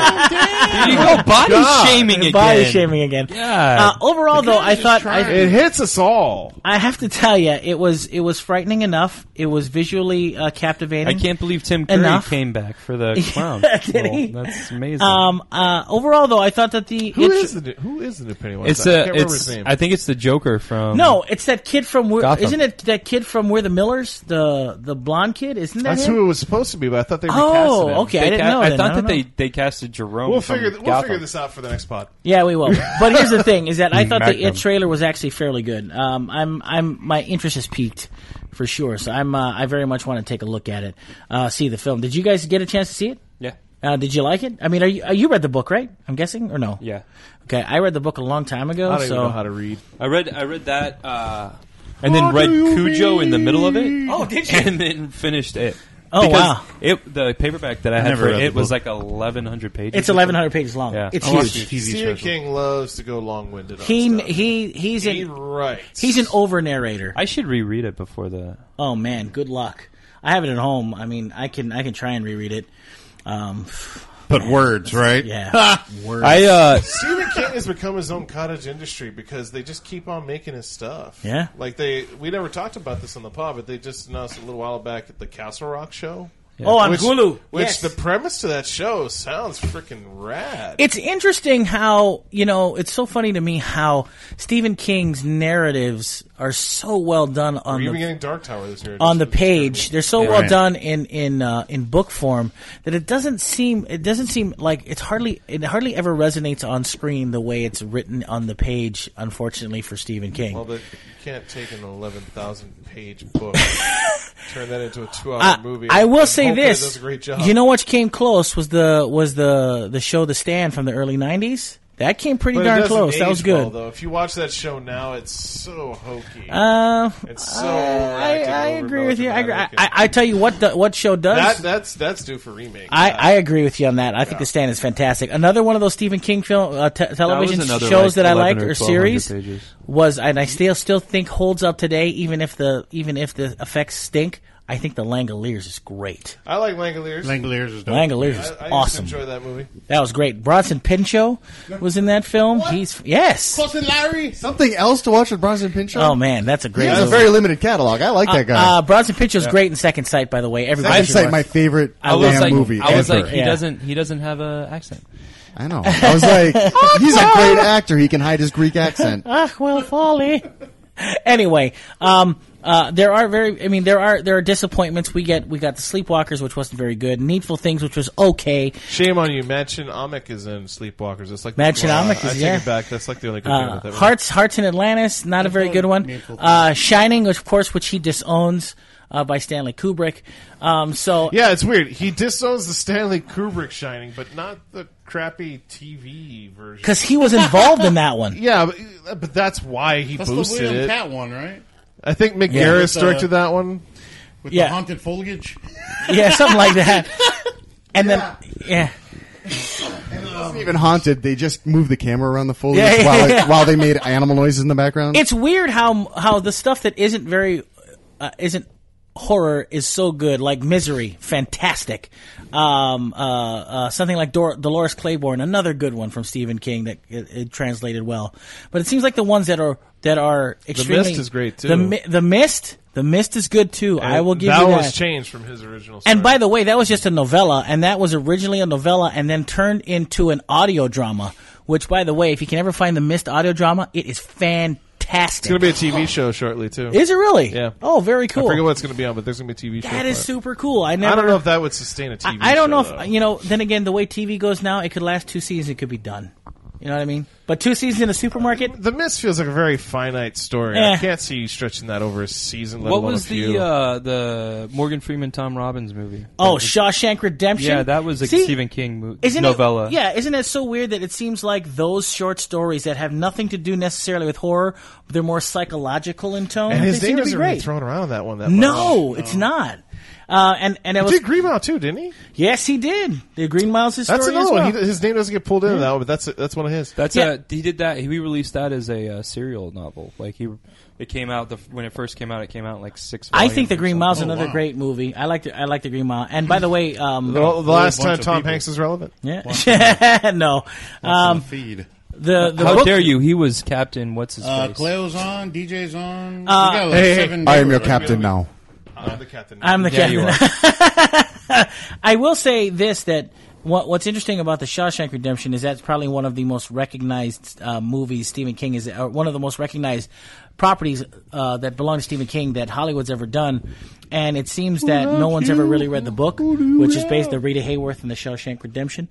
alone. You go body God. shaming again. Body shaming again. Yeah. Overall, though, I thought It hits us all. I have to tell you, it was frightening enough. It was visually captivating. I can't believe Tim Curry Enough. came back for the clown. Did he? That's amazing. Overall, though, I thought that Who is the new Pennywise? it's I can't remember his it's. name. I think it's the Joker from. No, it's that kid from where, Gotham. isn't it that kid from Where the Millers, the blonde kid? Isn't that That's him? who it was supposed to be, but I thought they recasted Oh, him. okay. I They didn't ca- know. I then. thought don't that know. they casted Jerome. We'll from figure Gotham. this out for the next pod. Yeah, we will. But here's the thing: is that I thought the Magnum. It trailer was actually fairly good. My interest is piqued for sure. So I very much want to take a look at it, see the film. Did you guys get a chance to see it? Yeah. Did you like it? I mean, you read the book, right? I'm guessing, or no? Yeah. Okay, I read the book a long time ago. I don't so even know how to read. I read that, and then read Cujo in the middle of it. Oh, did you? And then finished it. Oh, Because wow. The paperback that I had never for read the it was book. like 1,100 pages. It's 1,100 pages long. Yeah. It's I watched huge. the TV Stephen special. King loves to go long-winded on He stuff. he's He an writes. he's an over narrator. I should reread it before the. Oh man, good luck. I have it at home. I mean, I can try and reread it. But words, right? Yeah. Stephen King has become his own cottage industry because they just keep on making his stuff. Yeah. Like we never talked about this on the pod, but they just announced a little while back at the Castle Rock show. Oh, on which, Hulu. Which Yes. the premise to that show sounds freaking rad. It's interesting how, it's so funny to me how Stephen King's narratives are so well done We're on even the getting Dark Tower this year. on the page. They're so well Right. done in book form that it doesn't seem like it hardly ever resonates on screen the way it's written on the page, unfortunately for Stephen King. Well, you can't take an 11,000-page book, turn that into a 2-hour movie. I will and say hope that it this: does a great job. you know what came close was the show The Stand from the early '90s. That came pretty But it darn doesn't close. That age was good. well, though. If you watch that show now, it's so hokey. It's so I agree with you. I tell you what show does. That's due for remake. I agree with you on that. I think The Stand is fantastic. Another one of those Stephen King film television another, shows that I 11 like or or 1,200 series pages. was, and I still think holds up today, even if the effects stink. I think The Langoliers is great. I like Langoliers. Langoliers is dope. Langoliers is I awesome. used to enjoy that movie. That was great. Bronson Pinchot was in that film. Yes. Close and Larry. Something else to watch with Bronson Pinchot? Oh man, that's a He great has a movie. very limited catalog. I like that guy. Bronson Pinchot's great in Second Sight, by the way. Everybody Second should Sight, watch my it. favorite I was damn like, movie I was ever. like, Yeah. he doesn't have an accent. I know. I was like, he's a great actor. He can hide his Greek accent. Well, folly. Anyway, there are disappointments. We got the Sleepwalkers, which wasn't very good. Needful Things, which was okay. Shame on you. Mansion Amik is in Sleepwalkers. It's like Mansion Amik I is, take yeah. it back. That's like the only good thing about that. Hearts in Atlantis, not a very good one. Shining, which he disowns. By Stanley Kubrick. Yeah, it's weird. He disowns the Stanley Kubrick Shining, but not the crappy TV version. Because he was involved in that one. Yeah, but that's why he That's the boosted William it. Cat one, right? I think Mick Garris directed that one. With Yeah. the haunted foliage. Yeah, something like that. And then, yeah. It wasn't even haunted. They just moved the camera around the foliage Yeah. while they made animal noises in the background. It's weird how the stuff that isn't isn't horror is so good, like Misery, fantastic. Something like Dolores Claiborne, another good one from Stephen King that it translated well. But it seems like the ones that are extremely. The Mist is great too. The Mist is good too. I will give you that that. was changed from his original story. And by the way, that was just a novella, and that was originally a novella and then turned into an audio drama. Which, by the way, if you can ever find the Mist audio drama, it is fantastic. It's going to be a TV show shortly too. Is it really? Yeah. Oh, very cool. I forget what it's going to be on, but there's going to be a TV show. That is for it. super cool. I don't know if that would sustain a TV show. I don't know though. if then again, the way TV goes now, it could last 2 seasons. It could be done. You know what I mean? But 2 seasons in a supermarket. The Mist feels like a very finite story. Eh. I can't see you stretching that over a season. Let What alone was a few. the Morgan Freeman Tom Robbins movie? Oh, Shawshank Redemption. Yeah, that was a See, Stephen King isn't novella. Isn't it so weird that it seems like those short stories that have nothing to do necessarily with horror, but they're more psychological in tone. And his they seem name to be isn't really great. thrown around that one that much. No, it's not. And it He was did Green Mile too, didn't he? yes, he did. The Green Mile's his That's story another as well. one. His name doesn't get pulled into that one, but that's one of his. That's Yeah. he did that. He released that as a serial novel. Like it came out when it first came out. It came out in like 6 I volumes think The or Green something. Mile's Oh, another wow. great movie. I like The Green Mile. And by the way, The last bunch time of Tom people. Hanks is relevant. yeah, no, On the feed. the How book, dare you? He was Captain. What's his face? Cleo's on, DJ's on. We Uh, got like hey, 7 I am your viewers. captain now. I'm the captain. I'm the Yeah, you captain. I will say this, that what's interesting about the Shawshank Redemption is that's probably one of the most recognized movies Stephen King is, or one of the most recognized properties that belong to Stephen King that Hollywood's ever done. And it seems that no one's ever really read the book, which is based on Rita Hayworth and the Shawshank Redemption.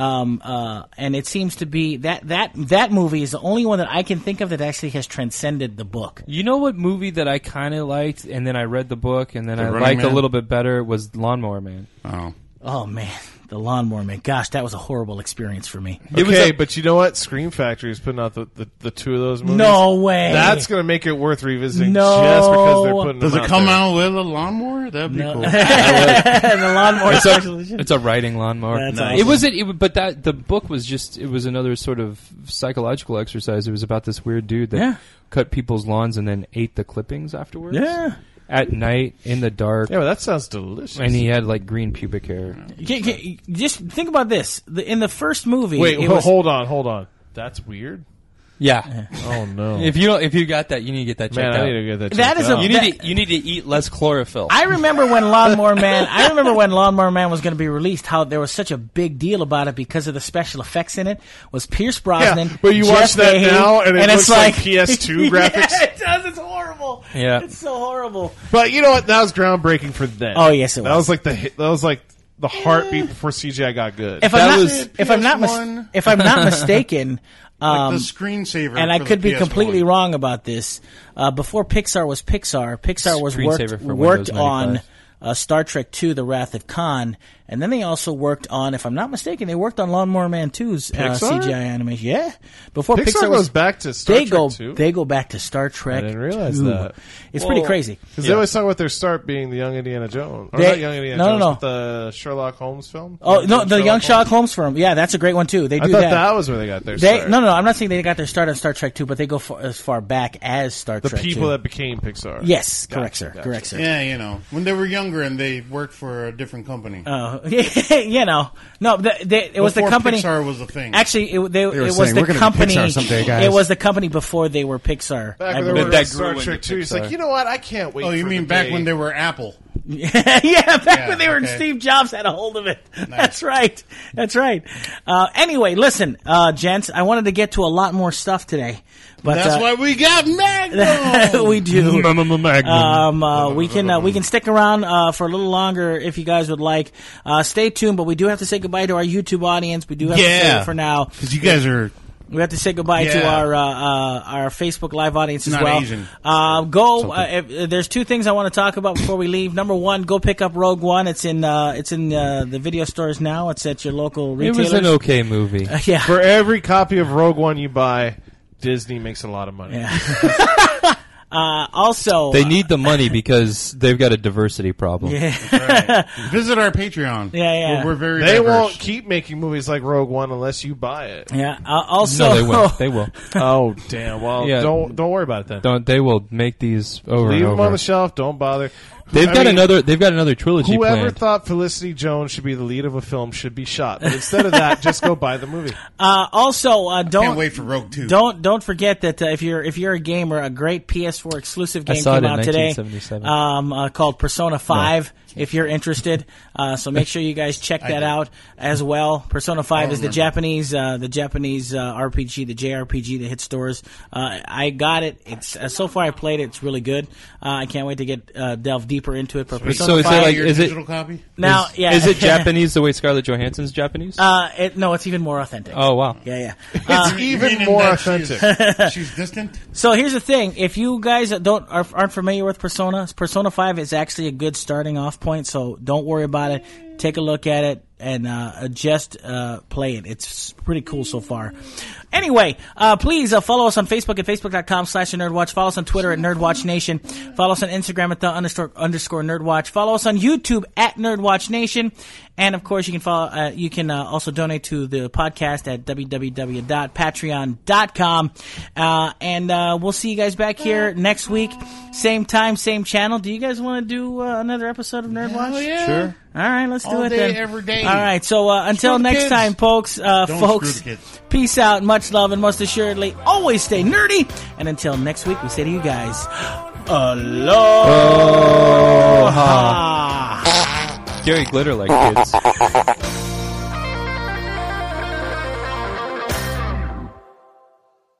And it seems to be that movie is the only one that I can think of that actually has transcended the book. You know what movie that I kind of liked, and then I read the book, and then The I Running liked a Man? little bit better was Lawnmower Man. Oh. Oh man, The Lawnmower Man. Gosh, that was a horrible experience for me. Okay, but you know what? Scream Factory is putting out the two of those movies. No way. That's going to make it worth revisiting No. just because they're putting Does them it out come there. out with a lawnmower? That'd be cool. The Lawnmower Special Edition. It's a writing lawnmower. That's It awesome. wasn't, but that the book was it was another sort of psychological exercise. It was about this weird dude that Yeah. cut people's lawns and then ate the clippings afterwards. Yeah. At night in the dark, Yeah, well, that sounds delicious. and he had like green pubic hair. Just think about this. In the first movie, Wait, it was, hold on. That's weird. Yeah. Oh no, If you got that, you need to get that checked man, out. I need to get that. That checked is a- out. You need to eat less chlorophyll. I remember when Lawnmower Man was going to be released, how there was such a big deal about it because of the special effects in it. Was Pierce Brosnan? Yeah, but you Jeff watch that Fahey, now, and it it's looks like PS2 graphics. Yeah, it does. It's horrible. Yeah. It's so horrible. But you know what? That was groundbreaking for them. Oh, yes, it That was like the heartbeat before CGI got good. If I'm not mistaken. Like the screensaver. And I for could the be PS1. completely wrong about this. Before Pixar was Pixar was Screensaver for worked Windows on 95. Star Trek II: The Wrath of Khan, and then they also worked on, if I'm not mistaken, they worked on Lawnmower Man 2's Pixar? CGI animation. Yeah, before Pixar Pixar was goes back to Star Trek 2. They go back to Star Trek. I didn't realize 2. that. It's pretty crazy. Because they always talk about their start being the Young Indiana Jones. Or They- not Young Indiana no, Jones, no. but the Sherlock Holmes film. Oh no, the Young Sherlock Holmes. Holmes film. Yeah, that's a great one too. They I do thought that was where they got their start. No, I'm not saying they got their start on Star Trek 2, but they go as far back as Star The Trek 2. people that became Pixar. Yes, Gotcha, correct, sir. gotcha. Correct, sir. Yeah, you know, when they were younger and they worked for a different company. You know, no, it was the Before company. Pixar was a thing. Actually, it was saying, the "We're gonna be company. Pixar someday, guys." It was the company before they were Pixar. Back I when they believe. were That on Star grew Trek into 2, it's like, Pixar. you know what? I can't wait Oh, you for mean the back day. when they were Apple? Back when they were okay. Steve Jobs had a hold of it. That's right. Anyway, listen, gents, I wanted to get to a lot more stuff today. But That's why we got Magnum. we do. Magnum. We can stick around for a little longer if you guys would like. Stay tuned, but we do have to say goodbye to our YouTube audience. We do have to say it for now. Because you guys are... We have to say goodbye to our Facebook Live audience as Not well. Asian. If there's two things I want to talk about before we leave. Number one, go pick up Rogue One. It's in the video stores now. It's at your local It retailers. was an okay movie. Yeah. For every copy of Rogue One you buy, Disney makes a lot of money. Yeah. Also, They need the money because they've got a diversity problem. Yeah. Visit our Patreon. Yeah. We're very They diverse. won't keep making movies like Rogue One unless you buy it. Yeah. Also, No, they will. They will. Oh, damn. Well, Yeah. don't worry about it then. They will make these over Leave and them over. on the shelf. Don't bother. They've I got mean, another trilogy Whoever planned. thought Felicity Jones should be the lead of a film should be shot. But instead of that, just go buy the movie. Can't don't wait for Rogue 2. don't forget that if you're a gamer, a great PS4 exclusive I game saw came it in out today, 1977. called Persona 5. If you're interested, so make sure you guys check that out as well. Persona 5 is the Japanese RPG, the JRPG that hits stores. I got it. It's so far I played it. It's really good. I can't wait to get delve deeper into it. But Persona So is it 5 like- Your is it- digital copy? now? Yeah, Is it Japanese the way Scarlett Johansson's Japanese? No, it's even more authentic. Oh, wow. Yeah. It's even Meaning more that authentic. She's distant? So here's the thing: if you guys aren't familiar with Persona 5 is actually a good starting off point. So don't worry about it. Take a look at it and just play it. It's pretty cool so far. Anyway, please follow us on Facebook at facebook.com/nerdwatch. Follow us on Twitter at NerdWatchNation. Follow us on Instagram at _underscore NerdWatch. Follow us on YouTube at NerdWatchNation. And of course, you can follow. You can also donate to the podcast at www.patreon.com. And we'll see you guys back here next week, same time, same channel. Do you guys want to do another episode of Nerdwatch? Hell yeah. Sure. All right, let's do All it day, then. every day. All right, so until Screw the next kids. time, folks. Don't Folks, screw the kids. peace out, much love, and most assuredly, always stay nerdy. And until next week, we say to you guys, aloha. Gary Glitter like kids.